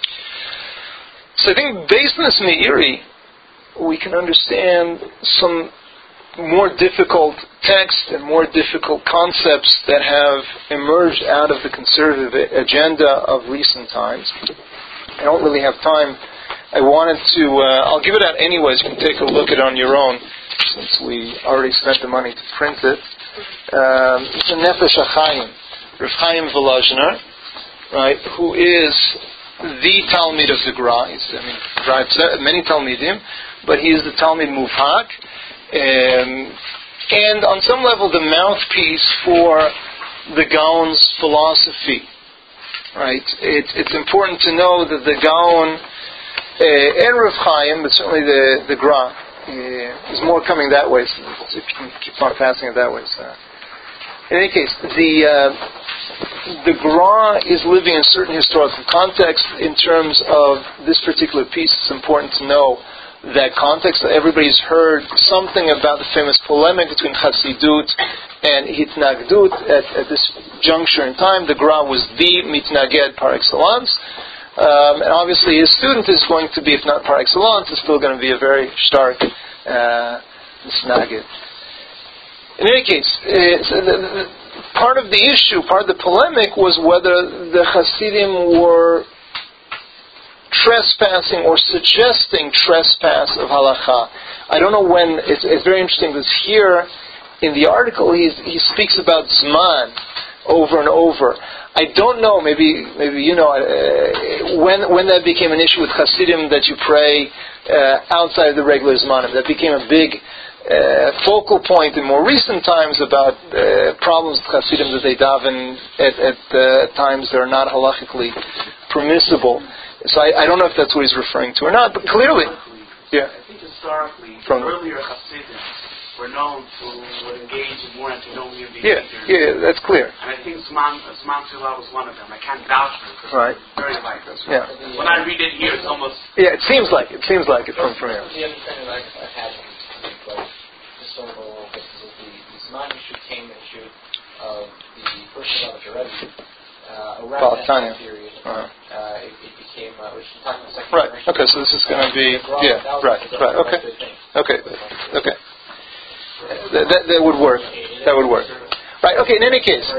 So I think based on this Meiri, we can understand some more difficult texts and more difficult concepts that have emerged out of the conservative agenda of recent times. I don't really have time. I wanted to, uh, I'll give it out anyways. You can take a look at it on your own, since we already spent the money to print it. Um, it's a Nefesh HaChaim, Rav Chaim Volozhiner, right, who is the Talmid of the Gra. He's, I mean, Gra had many Talmidim, but he is the Talmid Muvhak, um, and on some level the mouthpiece for the Gaon's philosophy. Right? It's it's important to know that the Gaon uh, and Rav Chaim, but certainly the the Gra, uh, is more coming that way. So if you can keep on passing it that way. So. In any case, the uh, the Gra is living in a certain historical context. In terms of this particular piece, it's important to know that context. Everybody's heard something about the famous polemic between Chassidut and Hitnagdut at, at this juncture in time. The Gra was the Mitnaged par excellence. Um, and obviously his student is going to be, if not par excellence, is still going to be a very stark uh, Mitnaged. In any case, uh, so the, the, part of the issue, part of the polemic was whether the Hasidim were trespassing or suggesting trespass of halakha. I don't know when. It's, it's very interesting because here in the article he's, he speaks about zman over and over. I don't know. Maybe maybe you know uh, when when that became an issue with Hasidim that you pray uh, outside of the regular zmanim. That became a big uh, focal point in more recent times about uh, problems with Hasidim that they daven at, at uh, times that are not halachically permissible. So I, I don't know if that's what he's referring to or not, but clearly, yeah. I think historically, From earlier Hasidim were known to would engage in more antinomian behavior. Yeah, yeah, that's clear. And I think Zman Zman Tefillah was one of them. I can't vouch for it because right. it's very like this. Yeah. When I read it here, it's almost... Yeah, it seems like it. It seems like it from, from here. The understanding I, I had in like historical basis of the, the Zman issue came issue of the first Shabbat already. Uh, around that time period, uh-huh. uh, it, it became, uh, which is talking about second right. generation. Okay, so this is going to be, uh, yeah, right, right, okay, okay, okay. That, that, that would work. That would work. Right, okay, in any case,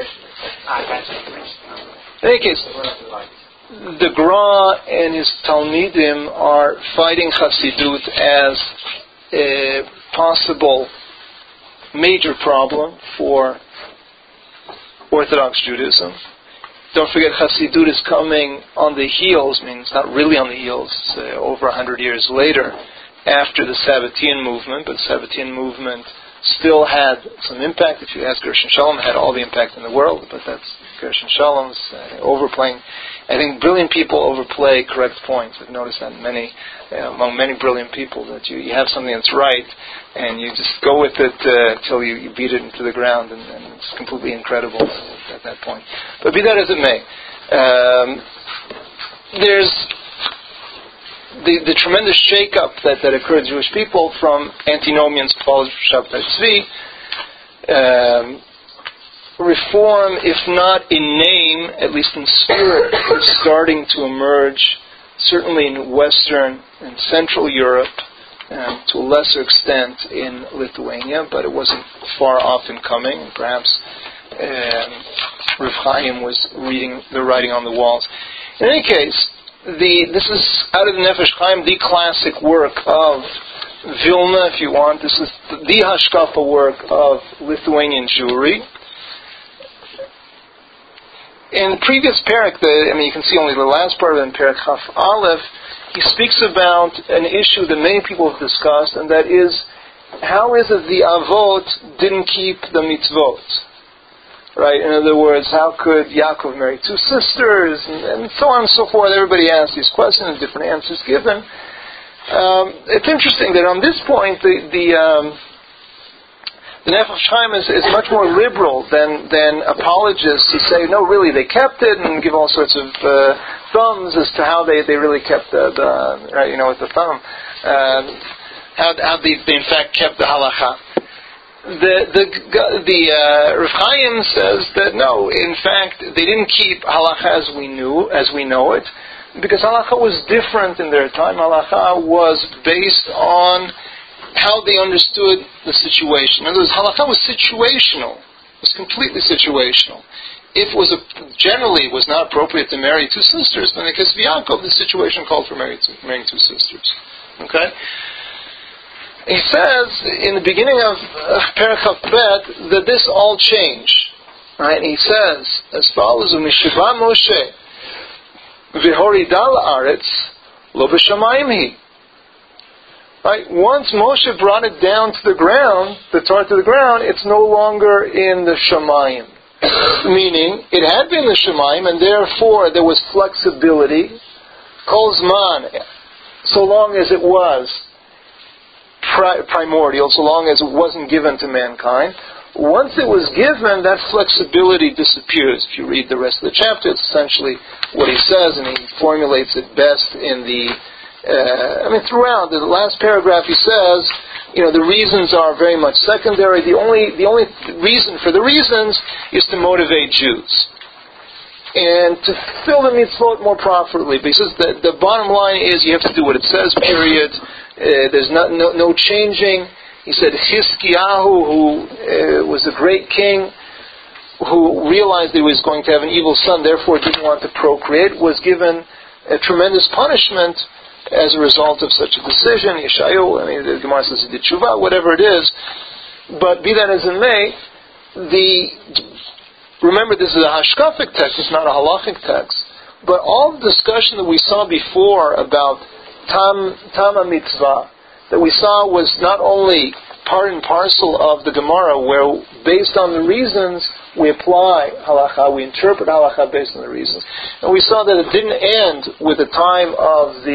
in any case, the Gra and his Talmidim are fighting Chassidut as a possible major problem for Orthodox Judaism. Don't forget, Chassidut is coming on the heels, I mean, it's not really on the heels, uh, over a hundred years later, after the Sabbatean movement, but the Sabbatean movement still had some impact. If you ask Gershon Shalom, it had all the impact in the world, but that's Gershon Shalom's uh, overplaying. I think brilliant people overplay correct points. I've noticed that many, uh, among many brilliant people, that you, you have something that's right, and you just go with it uh, until you, you beat it into the ground, and, and it's completely incredible at that point. But be that as it may, um, there's the, the tremendous shake-up that, that occurred to Jewish people from antinomians followed Shabtai Tzvi. Um, reform, if not in name, at least in spirit, is starting to emerge, certainly in Western and Central Europe, and to a lesser extent in Lithuania, but it wasn't far off in coming. Perhaps um, Rav Chaim was reading the writing on the walls. In any case, the this is out of the Nefesh Chaim, the classic work of Vilna, if you want. This is the Hashkafa work of Lithuanian Jewry. In the previous parak, the, I mean, you can see only the last part of it in parak Chaf Aleph, he speaks about an issue that many people have discussed, and that is, how is it the Avot didn't keep the mitzvot? Right? In other words, how could Yaakov marry two sisters, and, and so on and so forth. Everybody asks these questions, and different answers given. Um, it's interesting that on this point, the the, um, the Nefesh Chaim is, is much more liberal than than apologists who say, no, really, they kept it, and give all sorts of uh, thumbs as to how they, they really kept the, the right, you know, with the thumb, uh, how how they, they in fact kept the halacha. The the the uh, Rav Chaim says that no, in fact, they didn't keep halacha as we knew, as we know it, because halacha was different in their time. Halacha was based on how they understood the situation. In other words, halacha was situational. It was completely situational. If it was a, generally it was not appropriate to marry two sisters, then in the case of Yaakov, the situation called for marrying two, marrying two sisters. Okay. He says in the beginning of uh, Perek Chaf Bet that this all changed. Right? And he says as follows: "Umishiva Moshe v'horidal aretz lo b'shamayim hi." Right? Once Moshe brought it down to the ground, the Torah to the ground, it's no longer in the Shamayim. Meaning, it had been the Shamayim, and therefore there was flexibility. Kol Zman, so long as it was primordial, so long as it wasn't given to mankind. Once it was given, that flexibility disappears. If you read the rest of the chapter, it's essentially what he says, and he formulates it best in the, uh, I mean, throughout. The last paragraph he says, you know, the reasons are very much secondary. The only, the only reason for the reasons is to motivate Jews and to fill the mitzvot more properly. Because the, the bottom line is you have to do what it says, period. Uh, there's not, no, no changing. He said Chizkiyahu, who uh, was a great king, who realized he was going to have an evil son, therefore didn't want to procreate, was given a tremendous punishment as a result of such a decision. Yeshayahu, I mean, the Gemara says he did tshuva, whatever it is. But be that as it may, the remember this is a hashkafic text, it's not a halachic text. But all the discussion that we saw before about Tam Tama mitzvah that we saw was not only part and parcel of the Gemara, where based on the reasons we apply halacha, we interpret halacha based on the reasons, and we saw that it didn't end with the time of the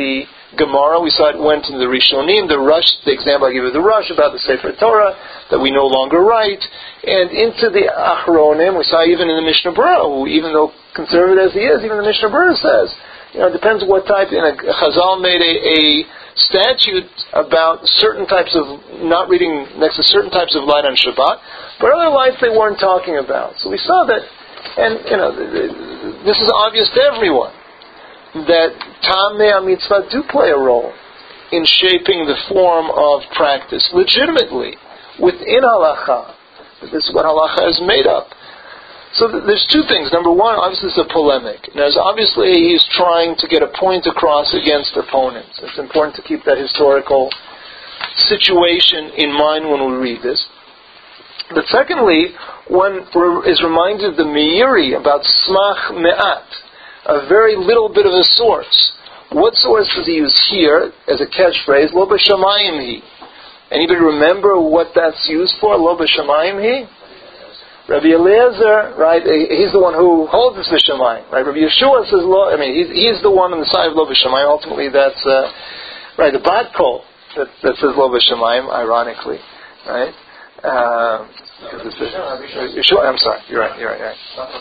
Gemara. We saw it went into the Rishonim, the Rush, the example I gave you, the Rush about the Sefer Torah that we no longer write, and into the Achronim. We saw even in the Mishnah Berurah, who, even though conservative as he is, even the Mishnah Berurah says, you know, it depends what type. You know, Chazal made a, a statute about certain types of not reading next to certain types of light on Shabbat, but other lights they weren't talking about. So we saw that, and you know, this is obvious to everyone, that Tamei HaMitzvah do play a role in shaping the form of practice legitimately within halacha. This is what halacha is made up. So th- there's two things. Number one, obviously it's a polemic. Now, obviously he's trying to get a point across against opponents. It's important to keep that historical situation in mind when we read this. But secondly, one is reminded of the Meiri about smach me'at, a very little bit of a source. What source does he use here as a catchphrase? Lo b'shamayim hi. Anybody remember what that's used for? Lo b'shamayim hi? Rabbi Eliezer, right? He's the one who holds this b'shamayim, right? Rabbi Yeshua says lo. I mean, he's, he's the one on the side of lo b'shamayim. Ultimately, that's uh, right. The Bat Kol that, that says lo b'shamayim, ironically, right? Uh, because it's Yeshua. I'm sorry. You're right. You're right. You're right.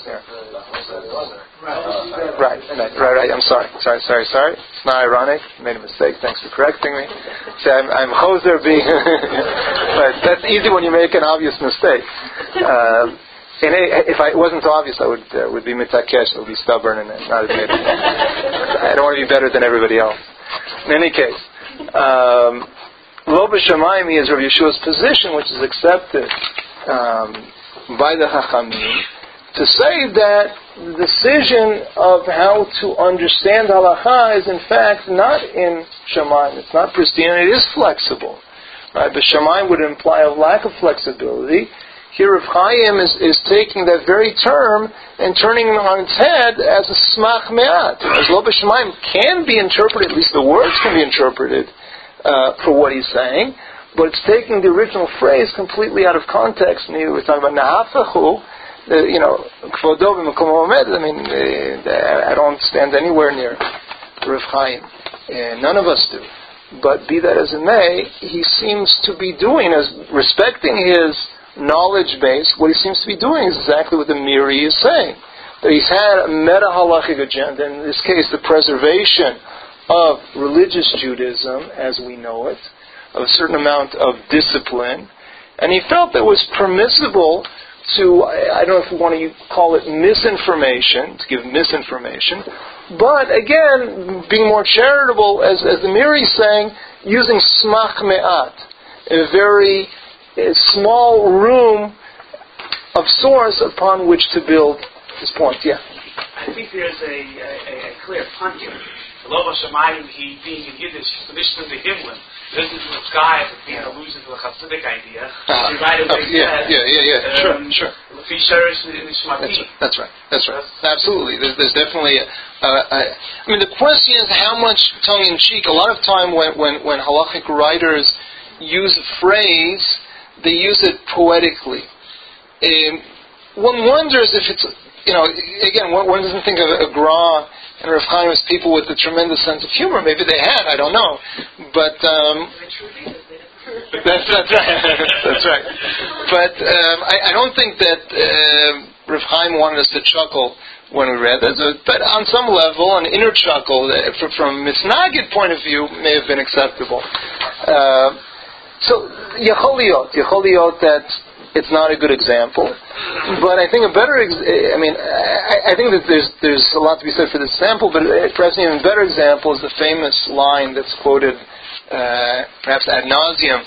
Uh, right. Right. Right. Right. I'm sorry. Sorry. Sorry. Sorry. It's not ironic. I made a mistake. Thanks for correcting me. See, I'm, I'm Hoser being. But that's easy when you make an obvious mistake. Uh, and if I, it wasn't so obvious, I would uh, would be mitakesh. I would be stubborn and not admit it. I don't want to be better than everybody else. In any case. Um, Lo b'shamayim is Rav Yeshua's position, which is accepted um, by the Chachamim, to say that the decision of how to understand halacha is in fact not in shamayim. It's not pristine. It is flexible. Right? But shamayim would imply a lack of flexibility. Here Rav Chaim is, is taking that very term and turning it on its head as a smach me'at. As lo b'shamayim can be interpreted, at least the words can be interpreted Uh, for what he's saying, but it's taking the original phrase completely out of context. And we're talking about nahafachu, you know, kvodo b'makom haomed. I mean, uh, I don't stand anywhere near Rav Chaim. Uh, none of us do. But be that as it may, he seems to be doing, as respecting his knowledge base, what he seems to be doing is exactly what the Meiri is saying. That he's had a meta-halachic agenda, in this case the preservation of religious Judaism as we know it, of a certain amount of discipline, and he felt that it was permissible to, I don't know if we want to call it misinformation, to give misinformation, but again, being more charitable, as, as the Meiri is saying, using smach me'at, a very a small room of source upon which to build his point. Yeah? I think there's a, a, a clear pun here. Lo b'shamayim, he being in Yiddish, the Mishnah the Himlin, listen to the sky as being allusion to the Hasidic idea. Uh, he right away yeah, said, yeah, yeah, yeah, um, sure, sure. That's, that's right, that's right. Absolutely. There's, there's definitely a, a, a, I mean, the question is how much tongue-in-cheek. A lot of time when, when, when halachic writers use a phrase, they use it poetically. Um, one wonders if it's, you know, again, one, one doesn't think of a Gra and Rav Chaim as people with a tremendous sense of humor. Maybe they had, I don't know. But um, that's, that's right. That's right. But um, I, I don't think that uh, Rav Chaim wanted us to chuckle when we read that. But on some level, an inner chuckle that, from a Misnagid point of view, may have been acceptable. Uh, so, Yechol Liot, Yechol Liot that it's not a good example, but I think a better. Ex- I mean, I, I think that there's there's a lot to be said for this example, but perhaps an even better example is the famous line that's quoted, uh, perhaps ad nauseum,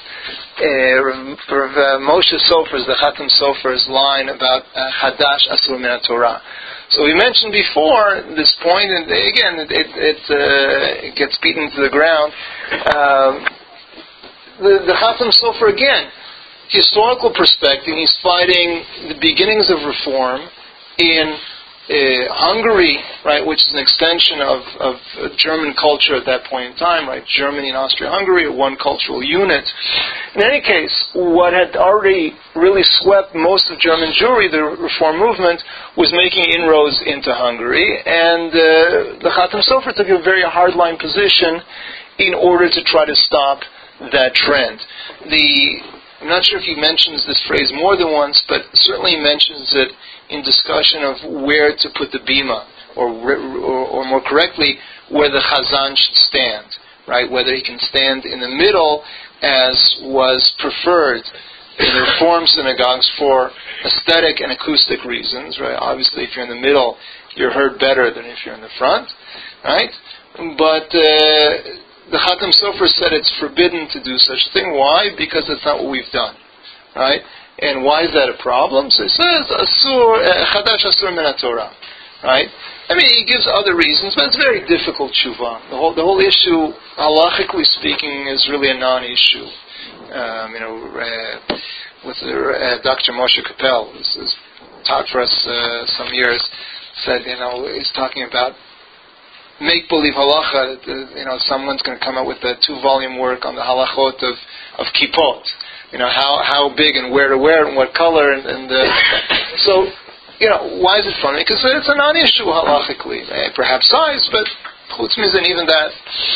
uh, Rav Moshe Sofer's, the Chatam Sofer's line about uh, Hadash Asur Min HaTorah. So we mentioned before this point, and again, it it, it, uh, it gets beaten to the ground. Um, the the Chatam Sofer again. Historical perspective, he's fighting the beginnings of reform in uh, Hungary, right, which is an extension of, of German culture at that point in time, right? Germany and Austria-Hungary are one cultural unit. In any case, what had already really swept most of German Jewry, the reform movement, was making inroads into Hungary, and uh, the Chatam Sofer took a very hardline position in order to try to stop that trend. The I'm not sure if he mentions this phrase more than once, but certainly he mentions it in discussion of where to put the bima, or, or, or more correctly, where the chazan should stand, right? Whether he can stand in the middle, as was preferred in the Reform synagogues for aesthetic and acoustic reasons, right? Obviously, if you're in the middle, you're heard better than if you're in the front, right? But uh, the Chatam Sofer said it's forbidden to do such a thing. Why? Because that's not what we've done, right? And why is that a problem? So it says asur chadash asur min haTorah, right? I mean, he gives other reasons, but it's very difficult tshuva. The whole the whole issue, halachically speaking, is really a non-issue. Um, you know, uh, with uh, Doctor Moshe Kapel, who's, who's taught for us uh, some years, said, you know, he's talking about make-believe halacha. Uh, you know, someone's going to come out with a two-volume work on the halachot of, of kippot. You know, how how big and where to wear it and what color. And, and uh, so, you know, why is it funny? Because it's a non-issue halachically. Uh, perhaps size, but chutz mizan, even that,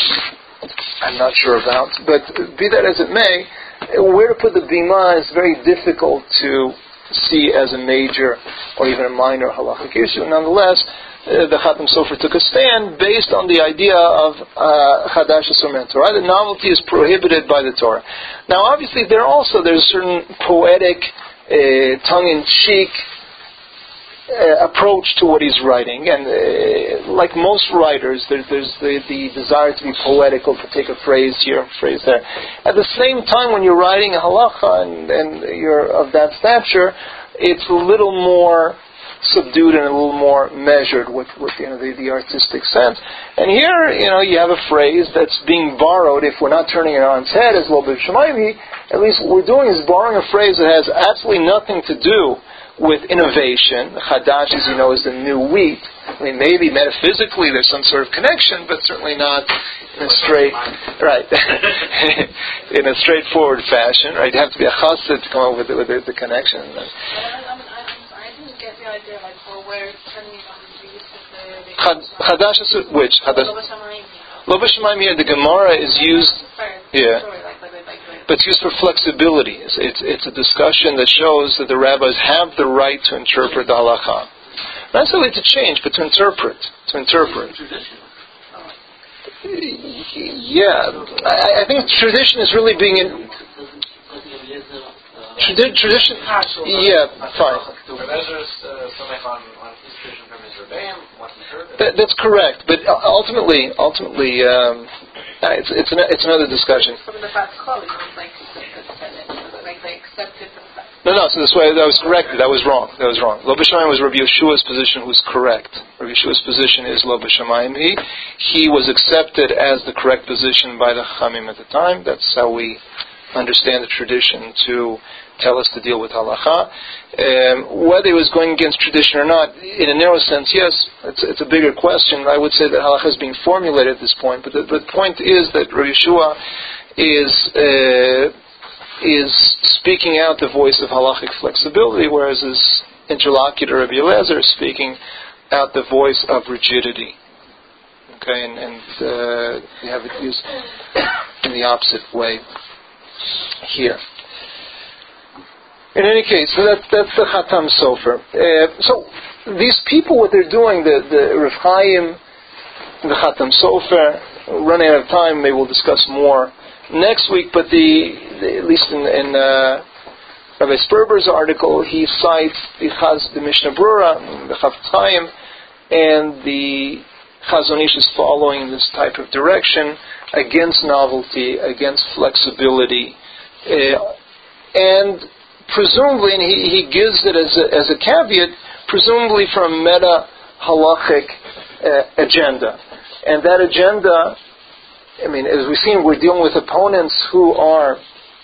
I'm not sure about. But be that as it may, where to put the bima is very difficult to see as a major or even a minor halachic issue. Nonetheless, uh, the Chatam Sofer took a stand based on the idea of Chadash Asur min Torah. The novelty is prohibited by the Torah. Now, obviously, there also there's a certain poetic, uh, tongue-in-cheek Uh, approach to what he's writing, and uh, like most writers, there's, there's the, the desire to be poetical, to take a phrase here, a phrase there. At the same time, when you're writing a halacha and, and you're of that stature, it's a little more subdued and a little more measured with, with you know, the, the artistic sense. And here, you know, you have a phrase that's being borrowed. If we're not turning it on its head, as Lo B'Shamayim, at least what we're doing is borrowing a phrase that has absolutely nothing to do with innovation. Chadash, as you know, is the new wheat. I mean, maybe metaphysically there's some sort of connection, but certainly not in a straight, right, in a straightforward fashion, right? You have to be a chassid to come up with, with the, the connection. But I, I, I, I didn't get the idea, like, for where it's turning on the use of the... Chadash is which? Lo B'Shamayim here, the Gemara is used, yeah. But it's used for flexibility. It's, it's, it's a discussion that shows that the rabbis have the right to interpret the halacha. Not necessarily to change, but to interpret. To interpret. Yeah, I, I think tradition is really being in... Tradi- tradition... Yeah, fine. That, that's correct, but ultimately, ultimately, um, it's it's, an, it's another discussion. From the past college, like, like they accepted the fact. No, no. So this way, that was corrected. That was wrong. That was wrong. Lo B'Shamayim was Rabbi Yeshua's position, who's correct. Rabbi Yeshua's position is Lo B'Shamayim. He he was accepted as the correct position by the Chachamim at the time. That's how we understand the tradition to tell us to deal with halacha. Um, whether he was going against tradition or not, in a narrow sense, yes, it's, it's a bigger question. I would say that halacha is being formulated at this point, but the, the point is that Rabbi Yeshua is uh, is speaking out the voice of halachic flexibility, whereas his interlocutor Rabbi Eliezer is speaking out the voice of rigidity. Okay, and, and uh, we have it used in the opposite way here. In any case, so that's, that's the Chatam Sofer. Uh, so these people, what they're doing, the, the Rav Chaim, the Chatam Sofer, running out of time, maybe we'll discuss more next week, but the, the at least in, in uh, Rabbi Sperber's article, he cites the Chaz, the Mishnah Brura, the Chafetz Chaim, and the Chazon Ish is following this type of direction against novelty, against flexibility, uh, and presumably, and he, he gives it as a, as a caveat, presumably from a meta halachic uh, agenda. And that agenda, I mean, as we've seen, we're dealing with opponents who are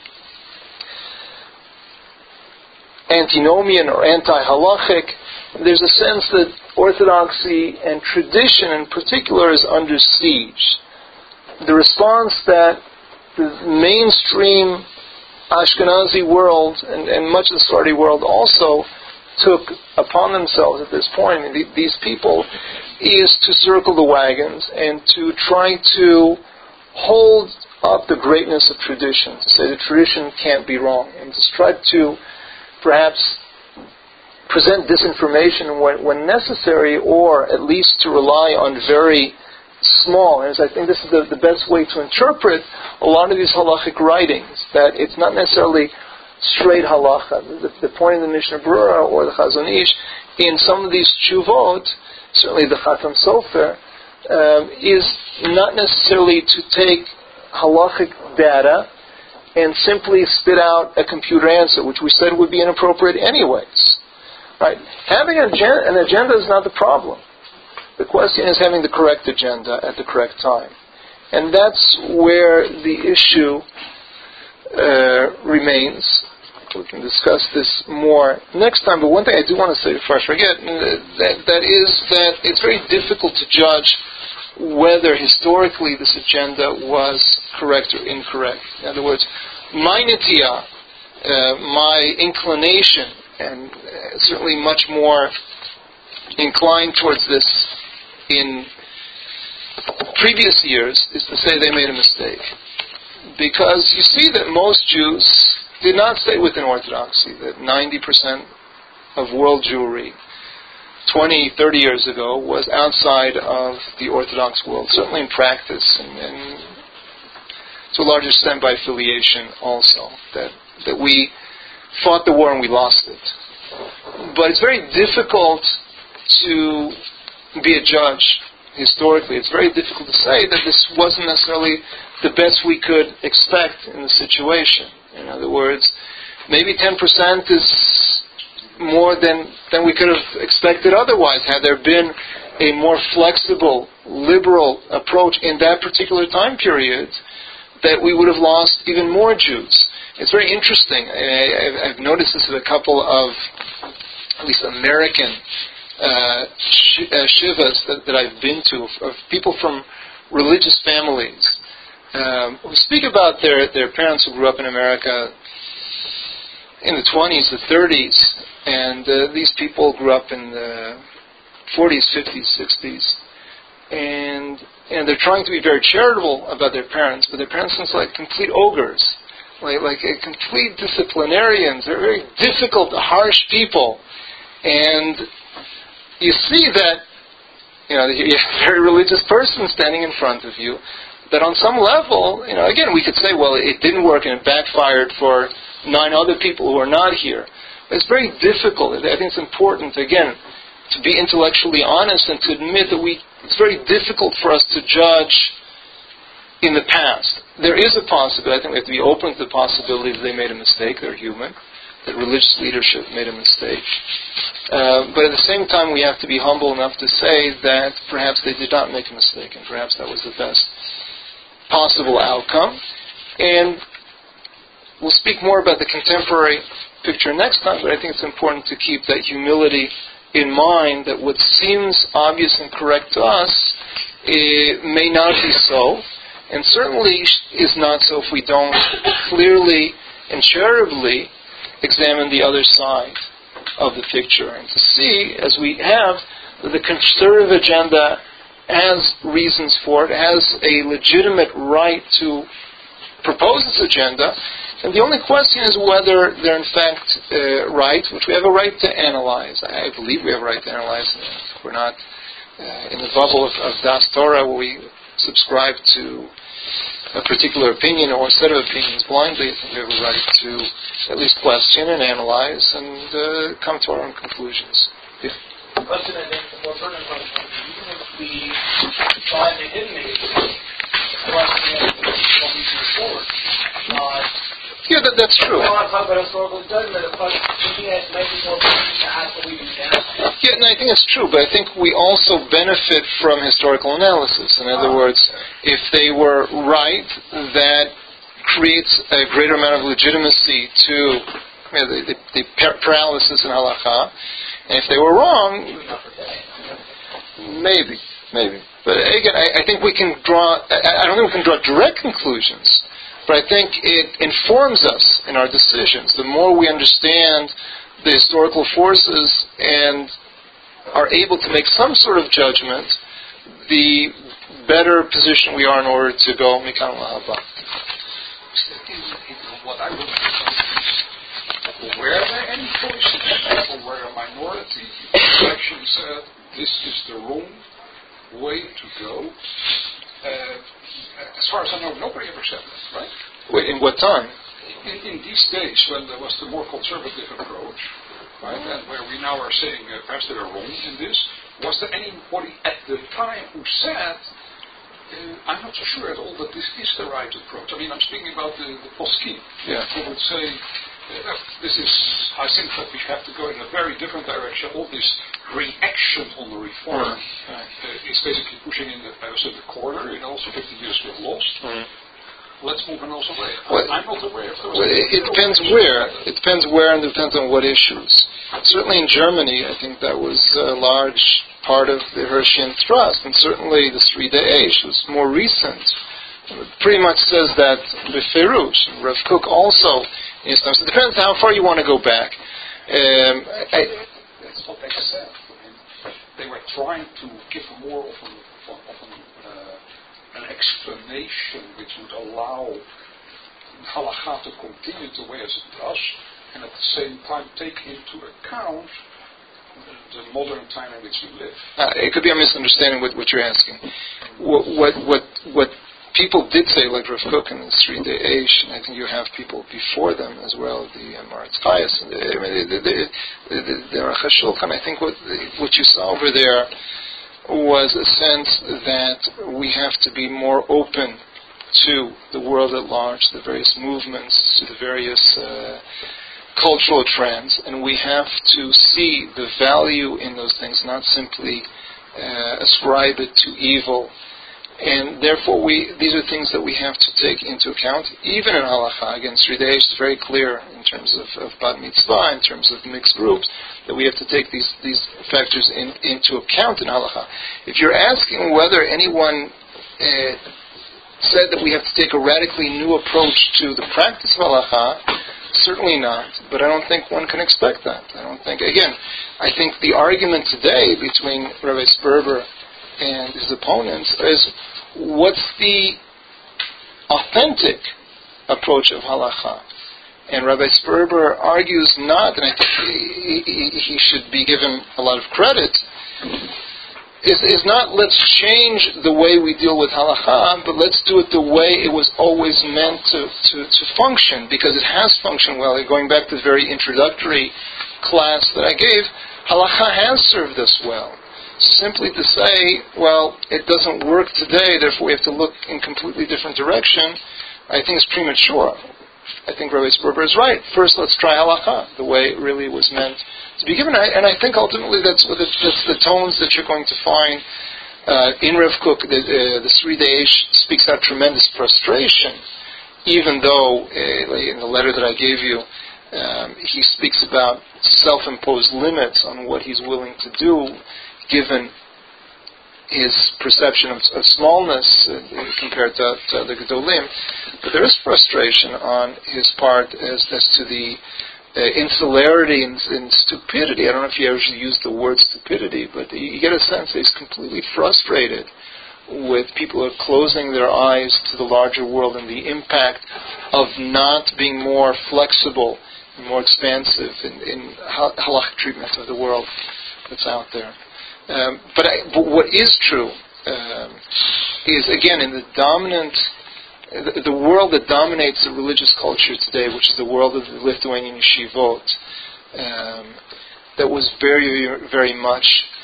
antinomian or anti-halachic. There's a sense that orthodoxy and tradition in particular is under siege. The response that the mainstream Ashkenazi world and, and much of the Sephardi world also took upon themselves at this point, I mean, these people, is to circle the wagons and to try to hold up the greatness of tradition, to say that tradition can't be wrong, and to try to perhaps present disinformation when, when necessary, or at least to rely on very small, and I think this is the, the best way to interpret a lot of these halachic writings, that it's not necessarily straight halacha. The, the point of the Mishnah Berurah or the Chazon Ish in some of these tshuvot, certainly the Chatam Sofer, um, is not necessarily to take halachic data and simply spit out a computer answer, which we said would be inappropriate anyways. Right? Having an agenda, an agenda is not the problem. The question is having the correct agenda at the correct time. And that's where the issue uh, remains. We can discuss this more next time, but one thing I do want to say before I forget, that, that is that it's very difficult to judge whether historically this agenda was correct or incorrect. In other words, my nitiyah, uh, my inclination, and uh, certainly much more inclined towards this in previous years, is to say they made a mistake. Because you see that most Jews did not stay within Orthodoxy, that ninety percent of world Jewry twenty, thirty years ago was outside of the Orthodox world, certainly in practice, and, and to a large extent by affiliation also, that, that we fought the war and we lost it. But it's very difficult to be a judge historically. It's very difficult to say that this wasn't necessarily the best we could expect in the situation. In other words, maybe ten percent is more than, than we could have expected otherwise. Had there been a more flexible, liberal approach in that particular time period, that we would have lost even more Jews. It's very interesting. I, I've noticed this with a couple of, at least American uh, sh- uh, shivas that, that I've been to, of people from religious families um, who speak about their, their parents who grew up in America in the twenties, the thirties, and uh, these people grew up in the forties, fifties, sixties, and and they're trying to be very charitable about their parents, but their parents seem like complete ogres, like like a complete disciplinarians. They're very difficult, harsh people, and you see that, you know, you have a very religious person standing in front of you, that on some level, you know, again, we could say, well, it didn't work and it backfired for nine other people who are not here. But it's very difficult. I think it's important, again, to be intellectually honest and to admit that we, it's very difficult for us to judge in the past. There is a possibility, I think we have to be open to the possibility that they made a mistake, they're human, that religious leadership made a mistake. Uh, but at the same time, we have to be humble enough to say that perhaps they did not make a mistake, and perhaps that was the best possible outcome. And we'll speak more about the contemporary picture next time, but I think it's important to keep that humility in mind, that what seems obvious and correct to us it may not be so, and certainly is not so if we don't clearly and charitably examine the other side of the picture, and to see, as we have, that the conservative agenda has reasons for it, has a legitimate right to propose its agenda, and the only question is whether they're in fact uh, right, which we have a right to analyze. I believe we have a right to analyze. We're not uh, in the bubble of, of Das Torah where we subscribe to a particular opinion or a set of opinions blindly. I think we have a right to at least question and analyze and uh, come to our own conclusions. Yeah. The question, I think, the more pertinent question is, even if we find they didn't make it, the question is, what we move forward. Uh, Yeah, that, that's true. I want to talk about historical judgment, but to me it might be more important to ask what we do now. Yeah, no, I think it's true, but I think we also benefit from historical analysis. In other words, if they were right, that creates a greater amount of legitimacy to you know, the, the, the paralysis in halakha. And if they were wrong, maybe, maybe. But again, I, I think we can draw, I, I don't think we can draw direct conclusions, but I think it informs us in our decisions. The more we understand the historical forces and are able to make some sort of judgment, the better position we are in order to go Mikan Lahaba. What I would know, were there any voices people were a minority section said this is the wrong way to go? Uh, as far as I know, nobody ever said that, right? Wait, in what time? In, in these days, when there was the more conservative approach, right, and where we now are saying uh, perhaps they are wrong in this, was there anybody at the time who said, uh, I'm not so sure at all that this is the right approach? I mean, I'm speaking about the, the poskim. Yeah. Who would say, uh, this is, I think that we have to go in a very different direction. All this reaction on the reform mm-hmm. uh, is basically pushing in the, I was in the corner, you know, also fifty years get lost. Mm-hmm. Let's move on also way. Well, I'm not aware of those. Well, it, it depends where. It depends where and it depends on what issues. Certainly in Germany, I think that was a large part of the Hirschian thrust, and certainly the Sridei Eish was more recent. It pretty much says that Beferush. Rav Kook also, you know, so it depends how far you want to go back. Um, I, That's what they said. I mean, they were trying to give more of an, of an uh, an explanation which would allow halakha to continue the way as it does, and at the same time take into account the modern time in which we live. Uh, it could be a misunderstanding what, what you're asking. What, what what what people did say, like Rav Kook and the Sridei Eish, and I think you have people before them as well, the uh, Maratz Chayes, and the the the, the, the, the Aruch HaShulchan. I think what what you saw over there was a sense that we have to be more open to the world at large, the various movements, to the various uh, cultural trends, and we have to see the value in those things, not simply uh, ascribe it to evil. And therefore, we these are things that we have to take into account, even in halakha. Again, Sridei Eish is very clear in terms of, of bat mitzvah, in terms of mixed groups, that we have to take these these factors in, into account in halakha. If you're asking whether anyone uh, said that we have to take a radically new approach to the practice of halakha, certainly not. But I don't think one can expect that. I don't think. Again, I think the argument today between Rabbi Sperber and his opponents is, what's the authentic approach of halakha? And Rabbi Sperber argues not, and I think he, he, he should be given a lot of credit, is, is not let's change the way we deal with halakha, but let's do it the way it was always meant to, to, to function, because it has functioned well. Going back to the very introductory class that I gave, halakha has served us well. Simply to say, well, it doesn't work today, therefore we have to look in completely different direction, I think is premature. I think Rabbi Sperber is right. First, let's try halakha, the way it really was meant to be given. And I think ultimately that's, what it, that's the tones that you're going to find uh, in Rav Kook. The, uh, the Sridei Eish speaks out tremendous frustration, even though uh, in the letter that I gave you, um, he speaks about self-imposed limits on what he's willing to do, given his perception of, of smallness uh, compared to, to the Gedolim. But there is frustration on his part as, as to the uh, insularity and, and stupidity. I don't know if you ever used the word stupidity, but you get a sense that he's completely frustrated with people who are closing their eyes to the larger world and the impact of not being more flexible and more expansive in, in halakhic treatment of the world that's out there. Um, but, I, but what is true um, is, again, in the dominant, the, the world that dominates the religious culture today, which is the world of the Lithuanian yeshivot, um, that was very, very much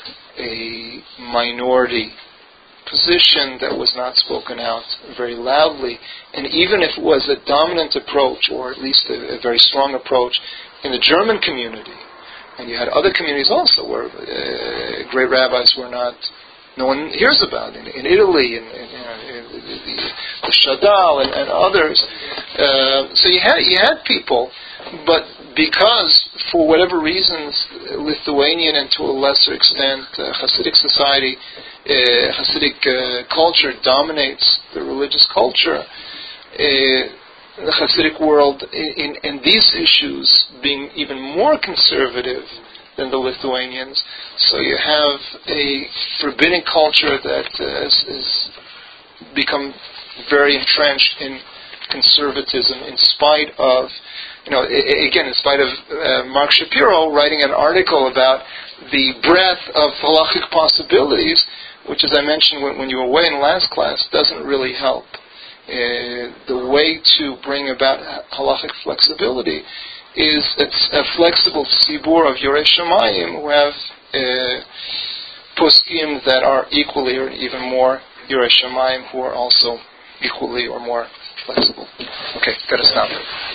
a minority position that was not spoken out very loudly. And even if it was a dominant approach, or at least a, a very strong approach in the German community, and you had other communities also where uh, great rabbis were not, no one hears about. In, in Italy, in, in, you know, in the, the Shadal and, and others. Uh, so you had you had people, but because for whatever reasons, Lithuanian and to a lesser extent uh, Hasidic society, uh, Hasidic uh, culture dominates the religious culture. Uh, the Hasidic world in, in these issues being even more conservative than the Lithuanians. So you have a forbidden culture that uh, is, is become very entrenched in conservatism in spite of, you know, again, in spite of uh, Mark Shapiro writing an article about the breadth of halachic possibilities, which, as I mentioned when, when you were away in last class, doesn't really help. Uh, the way to bring about halachic flexibility is it's a flexible tzibur of Yorei Shamayim who have uh, poskim that are equally or even more Yorei Shamayim who are also equally or more flexible. Okay, gotta stop it.